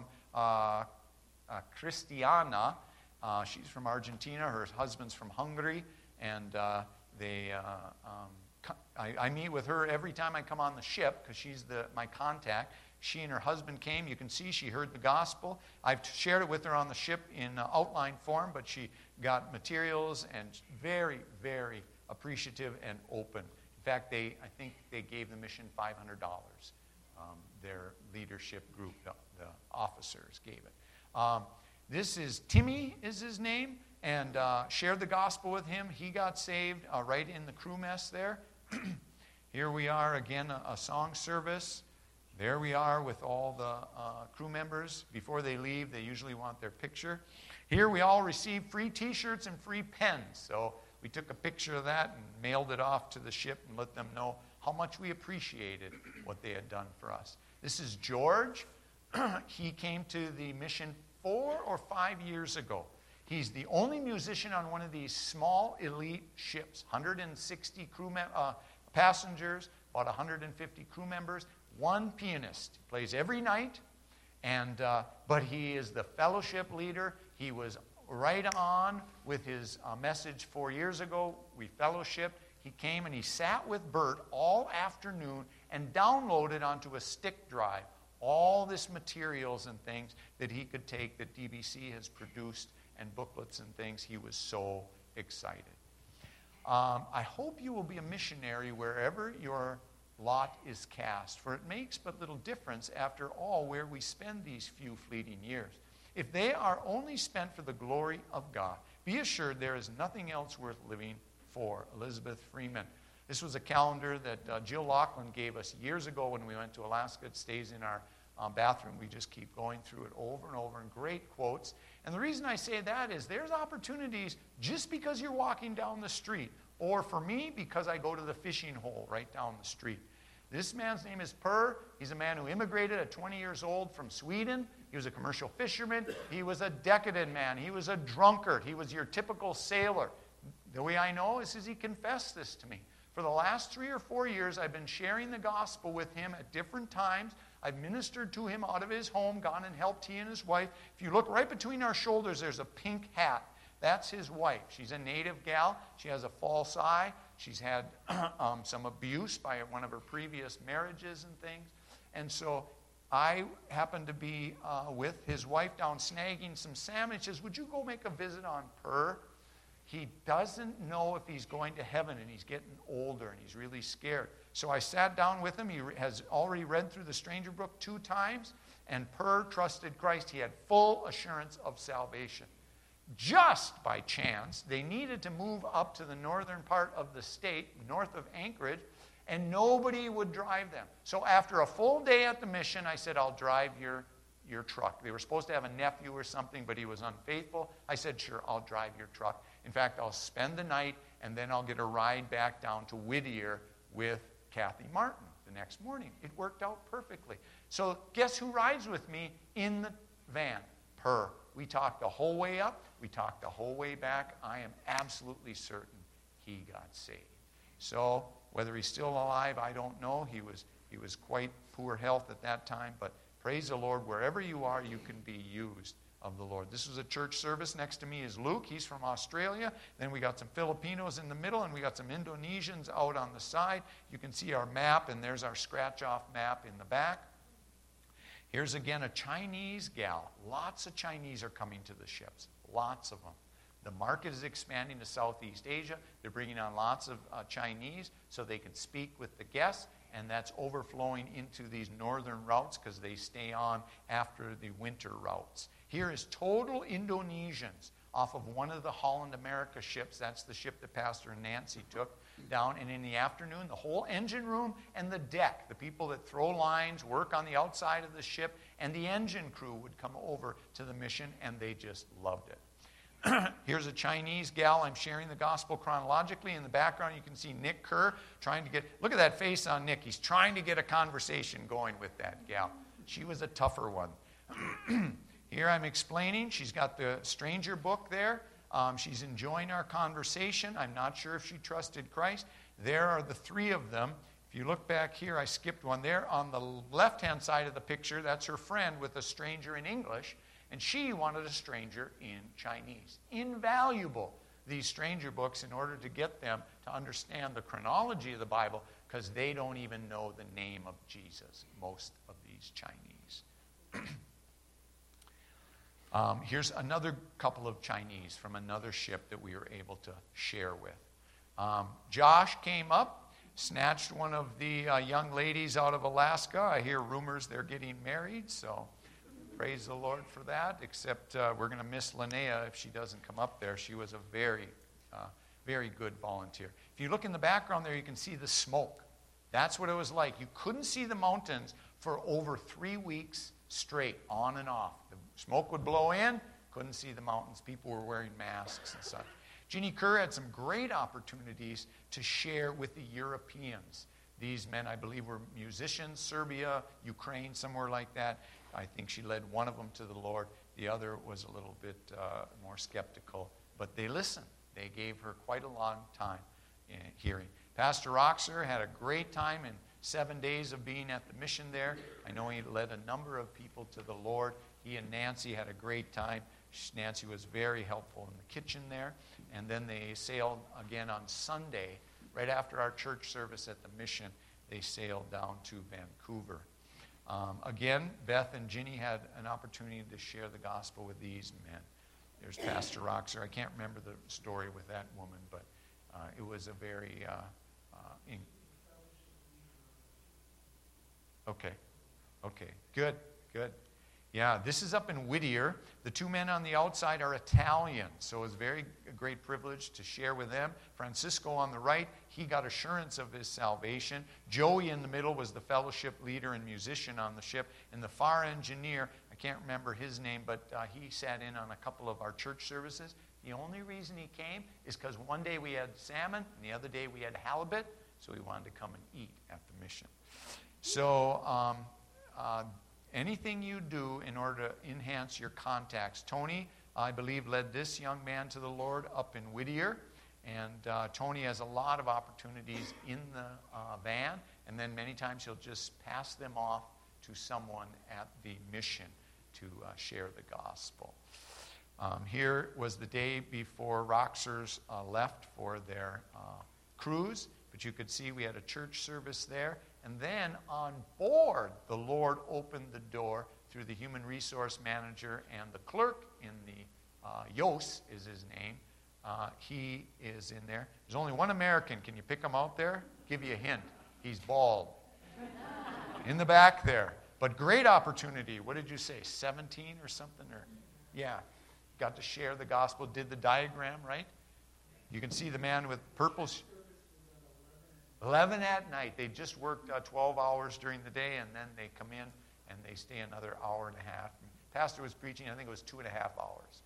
Christiana. She's from Argentina. Her husband's from Hungary, and I meet with her every time I come on the ship because she's my contact. She and her husband came. You can see she heard the gospel. I've shared it with her on the ship in outline form, but she got materials and very, very appreciative and open. In fact, I think they gave the mission $500. Their leadership group, the officers gave it. This is Timmy is his name, and shared the gospel with him. He got saved right in the crew mess there. Here we are again, a song service. There we are with all the crew members. Before they leave, they usually want their picture. Here we all received free T-shirts and free pens. So we took a picture of that and mailed it off to the ship and let them know how much we appreciated what they had done for us. This is George. He came to the mission 4 or 5 years ago. He's the only musician on one of these small elite ships, 160 passengers, about 150 crew members, one pianist. He plays every night, but he is the fellowship leader. He was right on with his message 4 years ago. We fellowshipped. He came and he sat with Bert all afternoon and downloaded onto a stick drive all this materials and things that he could take that DBC has produced and booklets and things. He was so excited. I hope you will be a missionary wherever your lot is cast, for it makes but little difference, after all, where we spend these few fleeting years. If they are only spent for the glory of God, be assured there is nothing else worth living for. Elizabeth Freeman. This was a calendar that Jill Laughlin gave us years ago when we went to Alaska. It stays in our bathroom. We just keep going through it over and over, and great quotes. And the reason I say that is there's opportunities just because you're walking down the street, or for me, because I go to the fishing hole right down the street. This man's name is Per. He's a man who immigrated at 20 years old from Sweden. He was a commercial fisherman. He was a decadent man. He was a drunkard. He was your typical sailor. The way I know is he confessed this to me. For the last 3 or 4 years, I've been sharing the gospel with him at different times. I've ministered to him out of his home, gone and helped he and his wife. If you look right between our shoulders, there's a pink hat. That's his wife. She's a native gal. She has a false eye. She's had some abuse by one of her previous marriages and things. And so I happened to be with his wife down snagging some salmon. He says, would you go make a visit on Per? He doesn't know if he's going to heaven, and he's getting older, and he's really scared. So I sat down with him. He has already read through the Stranger Book 2 times, and Per trusted Christ. He had full assurance of salvation. Just by chance, they needed to move up to the northern part of the state, north of Anchorage, and nobody would drive them. So after a full day at the mission, I said, I'll drive your truck. They were supposed to have a nephew or something, but he was unfaithful. I said, sure, I'll drive your truck. In fact, I'll spend the night, and then I'll get a ride back down to Whittier with Kathy Martin the next morning. It worked out perfectly. So guess who rides with me in the van? Per. We talked the whole way up. We talked the whole way back. I am absolutely certain he got saved. So whether he's still alive, I don't know. He was quite poor health at that time, but praise the Lord, wherever you are, you can be used of the Lord. This was a church service. Next to me is Luke. He's from Australia. Then we got some Filipinos in the middle, and we got some Indonesians out on the side. You can see our map, and there's our scratch-off map in the back. Here's again a Chinese gal. Lots of Chinese are coming to the ships. Lots of them. The market is expanding to Southeast Asia. They're bringing on lots of Chinese so they can speak with the guests, and that's overflowing into these northern routes because they stay on after the winter routes. Here is total Indonesians off of one of the Holland America ships. That's the ship that Pastor Nancy took down. And in the afternoon, the whole engine room and the deck, the people that throw lines, work on the outside of the ship, and the engine crew would come over to the mission, and they just loved it. Here's a Chinese gal. I'm sharing the gospel chronologically. In the background, you can see Nick Kerr trying to get, look at that face on Nick. He's trying to get a conversation going with that gal. She was a tougher one. Here I'm explaining. She's got the stranger book there. She's enjoying our conversation. I'm not sure if she trusted Christ. There are the three of them. If you look back here, I skipped one there. On the left-hand side of the picture, that's her friend with a stranger in English. And she wanted a stranger in Chinese. Invaluable, these stranger books, in order to get them to understand the chronology of the Bible, because they don't even know the name of Jesus, most of these Chinese. Here's another couple of Chinese from another ship that we were able to share with. Josh came up, snatched one of the young ladies out of Alaska. I hear rumors they're getting married, so praise the Lord for that, except we're going to miss Linnea if she doesn't come up there. She was a very, very good volunteer. If you look in the background there, you can see the smoke. That's what it was like. You couldn't see the mountains for over 3 weeks straight, on and off. The smoke would blow in, couldn't see the mountains. People were wearing masks and such. Jeannie Kerr had some great opportunities to share with the Europeans. These men, I believe, were musicians, Serbia, Ukraine, somewhere like that. I think she led one of them to the Lord. The other was a little bit more skeptical. But they listened. They gave her quite a long time in hearing. Pastor Roxer had a great time in 7 days of being at the mission there. I know he led a number of people to the Lord. He and Nancy had a great time. Nancy was very helpful in the kitchen there. And then they sailed again on Sunday, right after our church service at the mission. They sailed down to Vancouver. Again, Beth and Ginny had an opportunity to share the gospel with these men. There's Pastor Roxer. I can't remember the story with that woman, but it was a very... Okay. Good. Yeah, this is up in Whittier. The two men on the outside are Italian, so it was a great privilege to share with them. Francisco on the right, he got assurance of his salvation. Joey in the middle was the fellowship leader and musician on the ship. And the far engineer, I can't remember his name, but he sat in on a couple of our church services. The only reason he came is because one day we had salmon, and the other day we had halibut, so he wanted to come and eat at the mission. So... anything you do in order to enhance your contacts. Tony, I believe, led this young man to the Lord up in Whittier. And Tony has a lot of opportunities in the van. And then many times he'll just pass them off to someone at the mission to share the gospel. Here was the day before Roxers left for their cruise. But you could see we had a church service there. And then on board, the Lord opened the door through the human resource manager and the clerk in the, Yos is his name. He is in there. There's only one American. Can you pick him out there? Give you a hint. He's bald. In the back there. But great opportunity. What did you say, 17 or something? Yeah. Got to share the gospel. Did the diagram, right? You can see the man with purple... 11 at night. They just worked 12 hours during the day, and then they come in and they stay another hour and a half. And Pastor was preaching, I think it was 2.5 hours.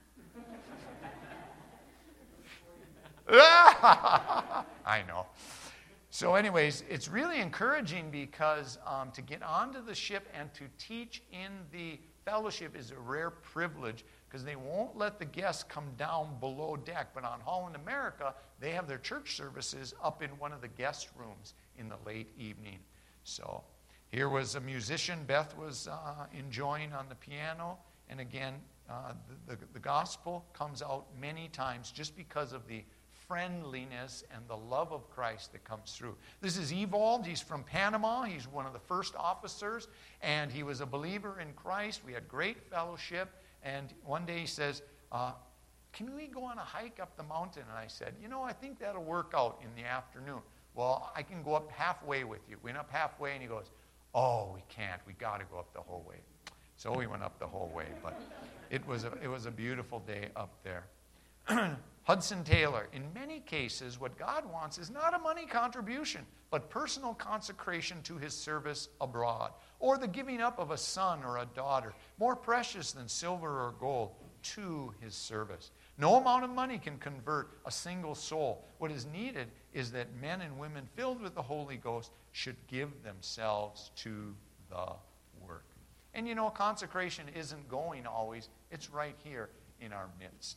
But I know. So anyways, it's really encouraging because to get onto the ship and to teach in the fellowship is a rare privilege, because they won't let the guests come down below deck. But on Holland America, they have their church services up in one of the guest rooms in the late evening. So here was a musician. Beth was enjoying on the piano. And again, the gospel comes out many times just because of the friendliness and the love of Christ that comes through. This is Evolved. He's from Panama. He's one of the first officers, and he was a believer in Christ. We had great fellowship. And one day he says, can we go on a hike up the mountain? And I said, I think that'll work out in the afternoon. Well, I can go up halfway with you. We went up halfway, and he goes, oh, we can't. We got to go up the whole way. So we went up the whole way, but it was a beautiful day up there. Hudson Taylor, in many cases, what God wants is not a money contribution, but personal consecration to his service abroad, or the giving up of a son or a daughter, more precious than silver or gold, to his service. No amount of money can convert a single soul. What is needed is that men and women filled with the Holy Ghost should give themselves to the work. And you know, consecration isn't going always. It's right here in our midst.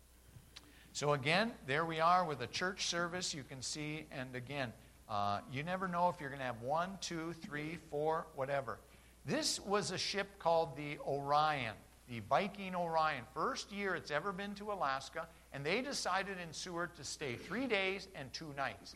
So again, there we are with a church service. You can see, and again, you never know if you're going to have 1, 2, 3, 4, whatever. This was a ship called the Orion, the Viking Orion. First year it's ever been to Alaska, and they decided in Seward to stay 3 days and 2 nights.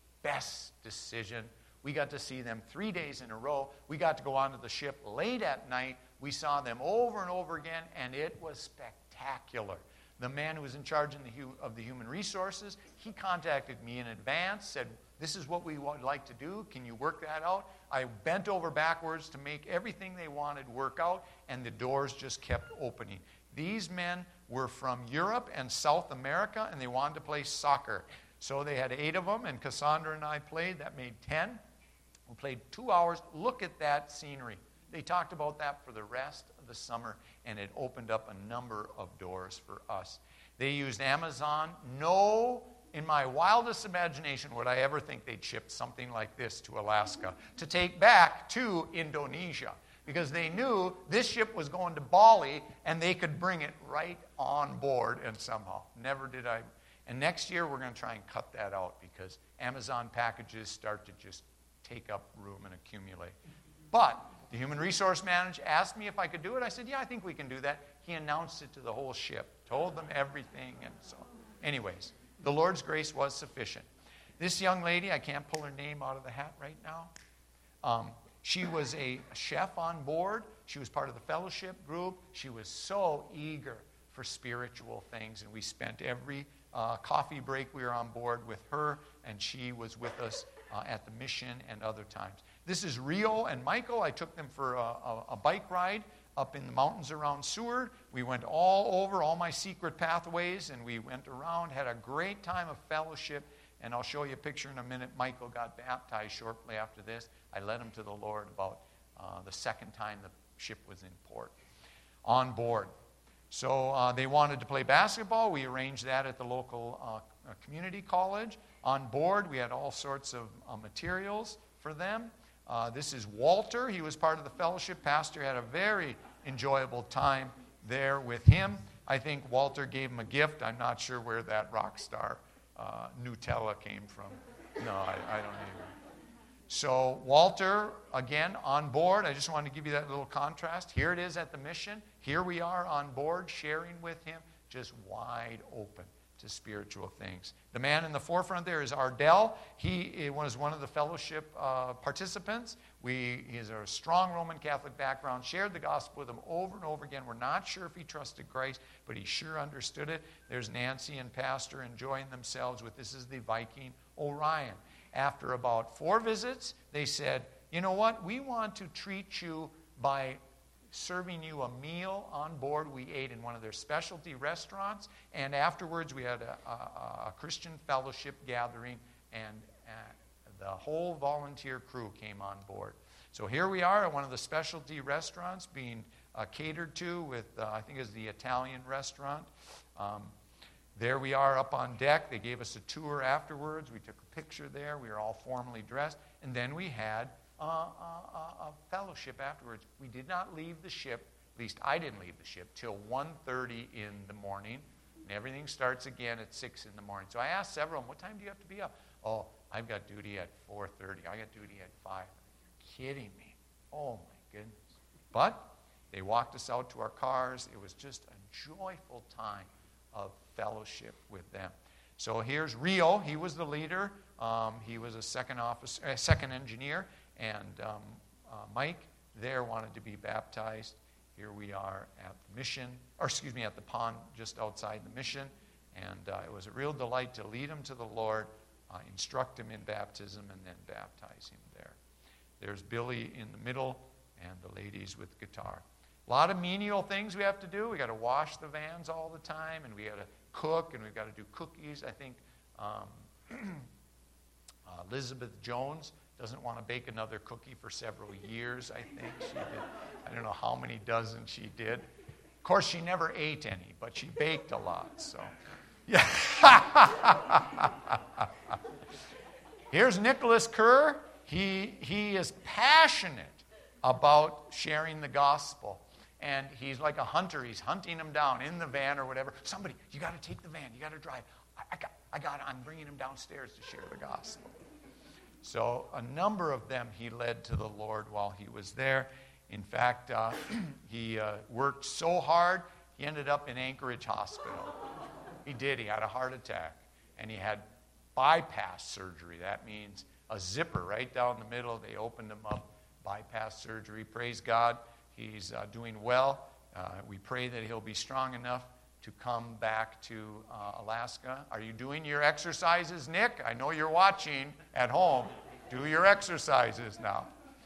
Best decision. We got to see them 3 days in a row. We got to go onto the ship late at night. We saw them over and over again, and it was spectacular. The man who was in charge of the human resources, he contacted me in advance, said, this is what we would like to do. Can you work that out? I bent over backwards to make everything they wanted work out, and the doors just kept opening. These men were from Europe and South America, and they wanted to play soccer. So they had 8 of them, and Cassandra and I played. That made 10. We played 2 hours. Look at that scenery. They talked about that for the rest of the summer, and it opened up a number of doors for us. They used Amazon. No, in my wildest imagination, would I ever think they'd ship something like this to Alaska to take back to Indonesia, because they knew this ship was going to Bali, and they could bring it right on board, and somehow. Never did I. And next year, we're going to try and cut that out, because Amazon packages start to just take up room and accumulate. But the human resource manager asked me if I could do it. I said, yeah, I think we can do that. He announced it to the whole ship, told them everything. And so, anyways, the Lord's grace was sufficient. This young lady, I can't pull her name out of the hat right now. She was a chef on board. She was part of the fellowship group. She was so eager for spiritual things. And we spent every coffee break we were on board with her, and she was with us at the mission and other times. This is Rio and Michael. I took them for a bike ride up in the mountains around Seward. We went all over all my secret pathways, and we went around, had a great time of fellowship. And I'll show you a picture in a minute. Michael got baptized shortly after this. I led him to the Lord about the second time the ship was in port, on board. So they wanted to play basketball. We arranged that at the local community college. On board, we had all sorts of materials for them. This is Walter. He was part of the fellowship. Pastor had a very enjoyable time there with him. I think Walter gave him a gift. I'm not sure where that rock star Nutella came from. No, I don't either. So Walter, again, on board. I just wanted to give you that little contrast. Here it is at the mission. Here we are on board sharing with him, just wide open to spiritual things. The man in the forefront there is Ardell. He was one of the fellowship participants. He has a strong Roman Catholic background, shared the gospel with them over and over again. We're not sure if he trusted Christ, but he sure understood it. There's Nancy and Pastor enjoying themselves with, this is the Viking Orion. After about 4 visits, they said, you know what, we want to treat you by serving you a meal on board. We ate in one of their specialty restaurants, and afterwards we had a Christian fellowship gathering, and the whole volunteer crew came on board. So here we are at one of the specialty restaurants being catered to with, I think it's the Italian restaurant. There we are up on deck. They gave us a tour afterwards. We took a picture there. We were all formally dressed, and then we had a fellowship afterwards. We did not leave the ship, at least I didn't leave the ship, till 1:30 in the morning. And everything starts again at 6 in the morning. So I asked several of them, what time do you have to be up? Oh, I've got duty at 4:30. I got duty at 5. You're kidding me. Oh, my goodness. But they walked us out to our cars. It was just a joyful time of fellowship with them. So here's Rio. He was the leader. He was a second engineer. And Mike there wanted to be baptized. Here we are at the mission, at the pond just outside the mission. And it was a real delight to lead him to the Lord, instruct him in baptism, and then baptize him there. There's Billy in the middle and the ladies with guitar. A lot of menial things we have to do. We got to wash the vans all the time, and we got to cook, and we've got to do cookies. I think Elizabeth Jones doesn't want to bake another cookie for several years, I think she did. I don't know how many dozen she did. Of course, she never ate any, but she baked a lot, so. Yeah. Here's Nicholas Kerr. He is passionate about sharing the gospel. And he's like a hunter. He's hunting them down in the van or whatever. Somebody, you got to take the van. You got to drive. I got it. I'm bringing him downstairs to share the gospel. So a number of them he led to the Lord while he was there. In fact, he worked so hard, he ended up in Anchorage Hospital. He did. He had a heart attack. And he had bypass surgery. That means a zipper right down the middle. They opened him up, bypass surgery. Praise God. He's doing well. We pray that he'll be strong enough to come back to Alaska. Are you doing your exercises, Nick? I know you're watching at home. Do your exercises now.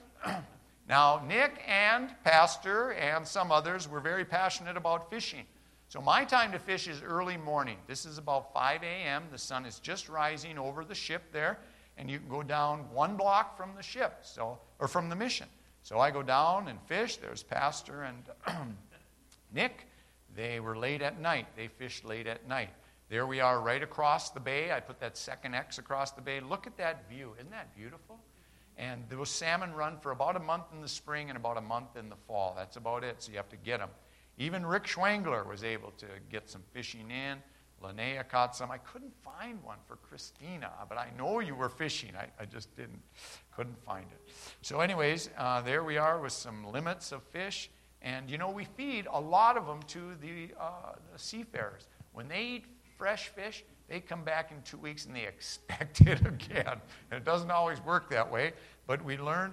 Now, Nick and Pastor and some others were very passionate about fishing. So my time to fish is early morning. This is about 5 a.m. The sun is just rising over the ship there, and you can go down 1 block from the ship, or from the mission. So I go down and fish. There's Pastor and Nick. They were late at night. They fished late at night. There we are right across the bay. I put that second X across the bay. Look at that view. Isn't that beautiful? And those salmon run for about a month in the spring and about a month in the fall. That's about it, so you have to get them. Even Rick Schwangler was able to get some fishing in. Linnea caught some. I couldn't find one for Christina, but I know you were fishing. I just couldn't find it. So anyways, there we are with some limits of fish. And, we feed a lot of them to the seafarers. When they eat fresh fish, they come back in 2 weeks and they expect it again. And it doesn't always work that way. But we learned,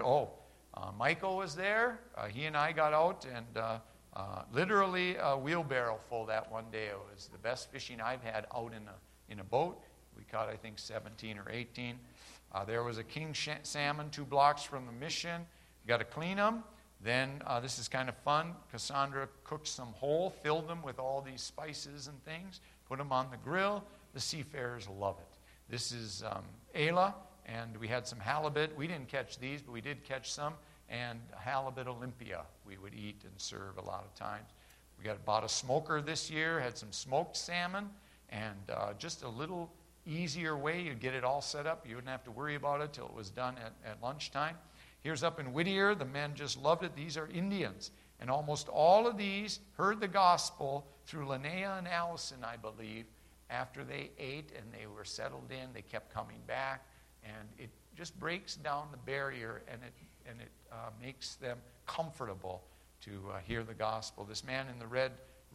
Michael was there. He and I got out and literally a wheelbarrow full that one day. It was the best fishing I've had out in a boat. We caught, I think, 17 or 18. There was a king salmon 2 blocks from the mission. You got to clean them. Then, this is kind of fun. Cassandra cooked some whole, filled them with all these spices and things, put them on the grill. The seafarers love it. This is Ayla, and we had some halibut. We didn't catch these, but we did catch some. And halibut Olympia we would eat and serve a lot of times. We bought a smoker this year, had some smoked salmon, and just a little easier way. You'd get it all set up. You wouldn't have to worry about it till it was done at lunchtime. Here's up in Whittier. The men just loved it. These are Indians. And almost all of these heard the gospel through Linnea and Allison, I believe, after they ate and they were settled in. They kept coming back. And it just breaks down the barrier, and it makes them comfortable to hear the gospel. This man in the red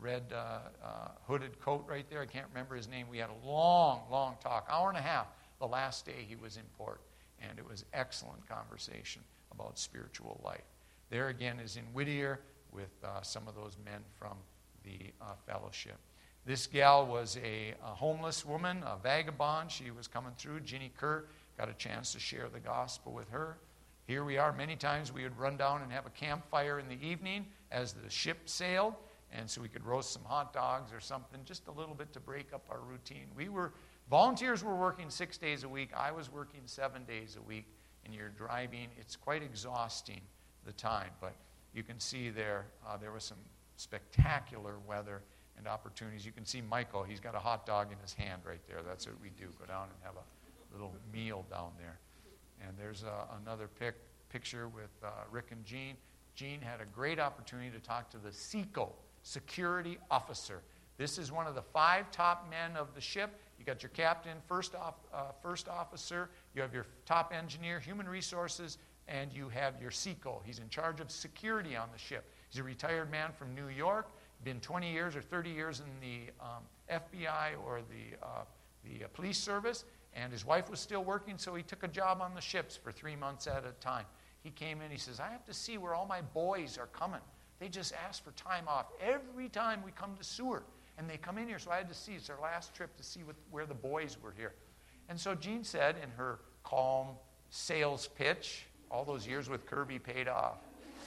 hooded coat right there, I can't remember his name. We had a long, long talk, hour and a half, the last day he was in port. And it was excellent conversation about spiritual life. There again is in Whittier with some of those men from the fellowship. This gal was a homeless woman, a vagabond. She was coming through. Ginny Kerr got a chance to share the gospel with her. Here we are. Many times we would run down and have a campfire in the evening as the ship sailed, and so we could roast some hot dogs or something, just a little bit to break up our routine. Volunteers were working 6 days a week. I was working 7 days a week, and you're driving. It's quite exhausting, the time, but you can see there was some spectacular weather and opportunities. You can see Michael. He's got a hot dog in his hand right there. That's what we do, go down and have a little meal down there. And there's another picture with Rick and Jean. Jean had a great opportunity to talk to the SECO, security officer. This is one of the 5 top men of the ship. You got your captain, first officer, you have your top engineer, human resources, and you have your SECO. He's in charge of security on the ship. He's a retired man from New York, been 20 years or 30 years in the FBI or the police service, and his wife was still working, so he took a job on the ships for 3 months at a time. He came in, he says, I have to see where all my boys are coming. They just ask for time off every time we come to Seward. And they come in here, so I had to see. It's their last trip to see where the boys were here. And so Jean said in her calm sales pitch, all those years with Kirby paid off.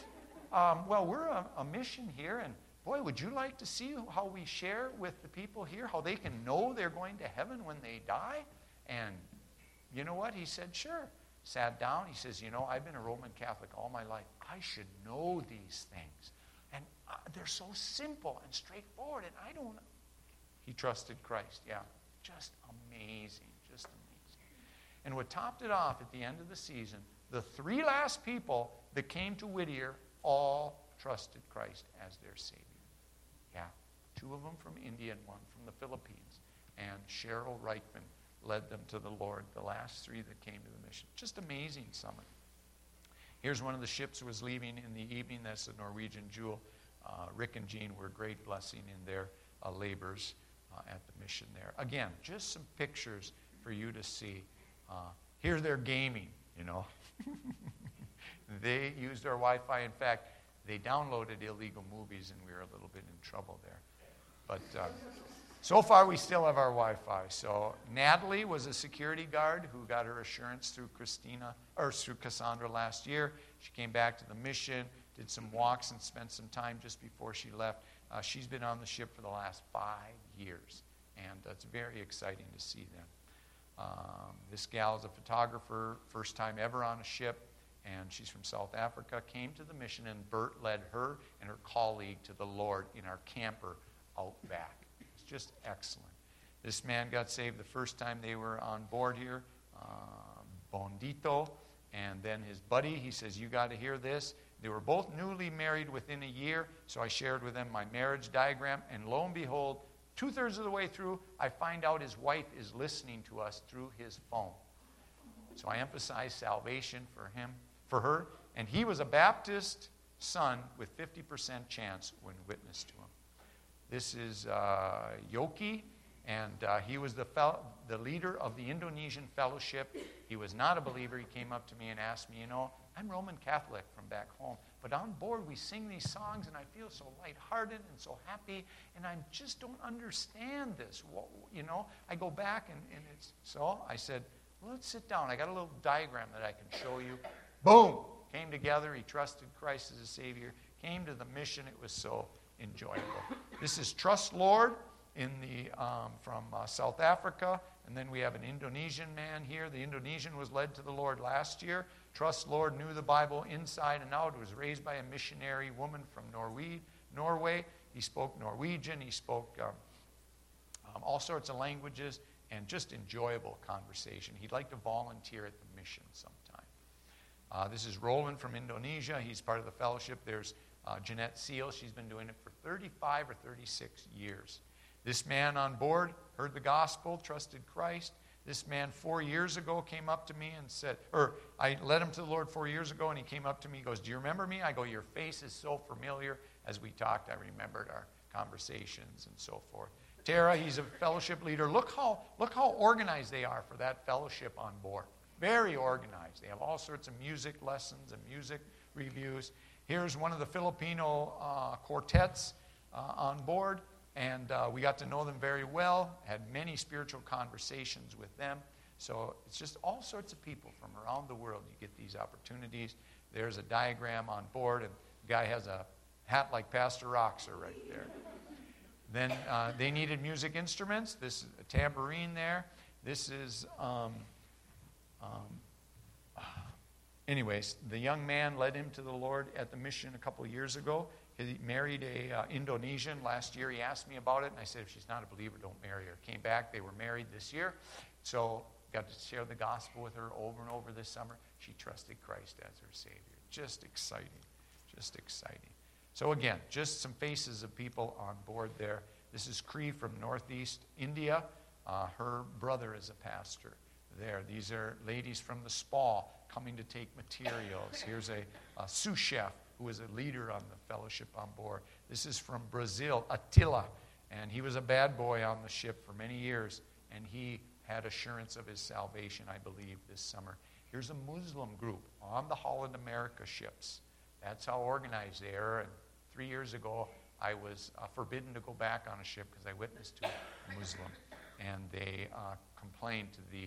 well, we're a mission here, and boy, would you like to see how we share with the people here, how they can know they're going to heaven when they die? And you know what? He said, sure. Sat down. He says, I've been a Roman Catholic all my life. I should know these things. And they're so simple and straightforward, and I don't. He trusted Christ. Yeah, just amazing. Just amazing. And what topped it off at the end of the season, the 3 last people that came to Whittier all trusted Christ as their Savior. Yeah, 2 of them from India and 1 from the Philippines. And Cheryl Reichman led them to the Lord, the last 3 that came to the mission. Just amazing summer. Here's one of the ships that was leaving in the evening. That's the Norwegian Jewel. Rick and Jean were a great blessing in their labors at the mission there. Again, just some pictures for you to see. Here they're gaming, They used our Wi-Fi. In fact, they downloaded illegal movies, and we were a little bit in trouble there. But so far, we still have our Wi-Fi. So Natalie was a security guard who got her assurance through Cassandra last year. She came back to the mission, did some walks, and spent some time just before she left. She's been on the ship for the last 5 years, and it's very exciting to see them. This gal is a photographer, first time ever on a ship, and she's from South Africa, came to the mission, and Bert led her and her colleague to the Lord in our camper out back. It's just excellent. This man got saved the first time they were on board here, Bondito, and then his buddy, he says, you got to hear this. They were both newly married within a year, so I shared with them my marriage diagram, and lo and behold, 2/3 of the way through, I find out his wife is listening to us through his phone. So I emphasized salvation for her, and he was a Baptist son with 50% chance when witnessed to him. This is Yoki, and he was the leader of the Indonesian fellowship. He was not a believer. He came up to me and asked me, I'm Roman Catholic from back home, but on board we sing these songs, and I feel so lighthearted and so happy, and I just don't understand this. I go back, and it's... So I said, well, let's sit down. I got a little diagram that I can show you. Boom! Came together. He trusted Christ as a Savior. Came to the mission. It was so enjoyable. This is Trust Lord from South Africa. And then we have an Indonesian man here. The Indonesian was led to the Lord last year. Trust Lord knew the Bible inside and out. Was raised by a missionary woman from Norway. He spoke Norwegian. He spoke all sorts of languages, and just enjoyable conversation. He'd like to volunteer at the mission sometime. This is Roland from Indonesia. He's part of the fellowship. There's Jeanette Seal. She's been doing it for 35 or 36 years. This man on board heard the gospel, trusted Christ. This man 4 years ago came up to me and said, I led him to the Lord 4 years ago, and he came up to me. He goes, do you remember me? I go, your face is so familiar. As we talked, I remembered our conversations and so forth. Tara, he's a fellowship leader. Look how organized they are for that fellowship on board. Very organized. They have all sorts of music lessons and music reviews. Here's one of the Filipino quartets on board, and we got to know them very well, had many spiritual conversations with them. So it's just all sorts of people from around the world. You get these opportunities. There's a diagram on board, and the guy has a hat like Pastor Roxer right there. Then they needed music instruments. This is a tambourine there. This is, anyways, the young man led him to the Lord at the mission a couple of years ago. He married a Indonesian last year. He asked me about it, and I said, if she's not a believer, don't marry her. Came back. They were married this year. So got to share the gospel with her over and over this summer. She trusted Christ as her Savior. Just exciting. Just exciting. So again, just some faces of people on board there. This is Cree from Northeast India. Her brother is a pastor there. These are ladies from the spa coming to take materials. Here's a sous chef who is a leader on the fellowship on board. This is from Brazil, Attila, and he was a bad boy on the ship for many years, and he had assurance of his salvation, I believe, this summer. Here's a Muslim group on the Holland America ships. That's how organized they are. And 3 years ago, I was forbidden to go back on a ship because I witnessed to a Muslim. And they complained to the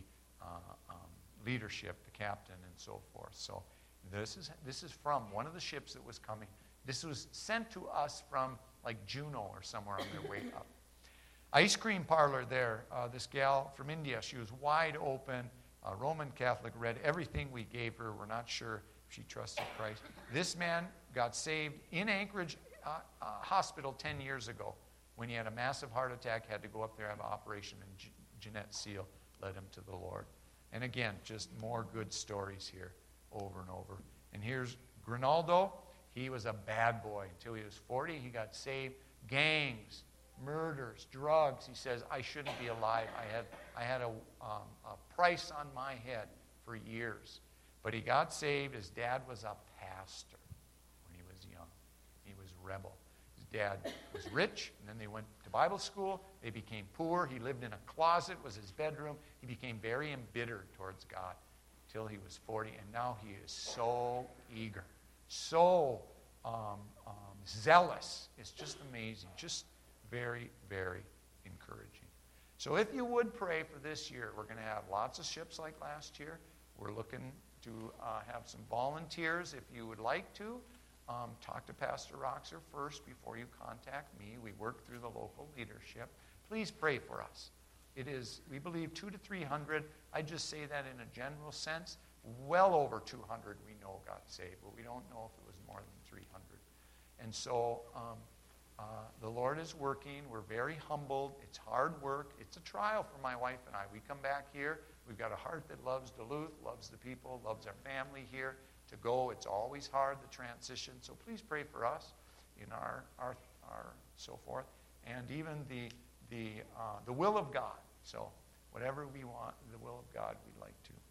leadership, the captain, and so forth. So this is from one of the ships that was coming This was sent to us from like Juneau or somewhere on their way up. Ice cream parlor there. This gal from India, she was wide open, Roman Catholic, read everything we gave her. We're not sure if she trusted Christ. This man got saved in Anchorage Hospital 10 years ago when he had a massive heart attack, had to go up there, have an operation, and Jeanette Seal led him to the Lord. And again, just more good stories here over and over. And here's Grinaldo. He was a bad boy until he was 40. He got saved. Gangs, murders, drugs. He says, I shouldn't be alive. I had a price on my head for years. But he got saved. His dad was a pastor when he was young. He was rebel. His dad was rich, and then they went to Bible school. They became poor. He lived in a closet, was his bedroom. He became very embittered towards God till he was 40, and now he is so eager, so zealous. It's just amazing, just very, very encouraging. So if you would pray for this year, we're going to have lots of ships like last year. We're looking to have some volunteers if you would like to. Talk to Pastor Roxer first before you contact me. We work through the local leadership. Please pray for us. It is, we believe, 200 to 300. I just say that in a general sense. Well over 200 we know got saved, but we don't know if it was more than 300. And so the Lord is working. We're very humbled. It's hard work. It's a trial for my wife and I. We come back here. We've got a heart that loves Duluth, loves the people, loves our family here. To go, it's always hard, the transition. So please pray for us in our so forth. And even the will of God. So whatever we want, the will of God, we'd like to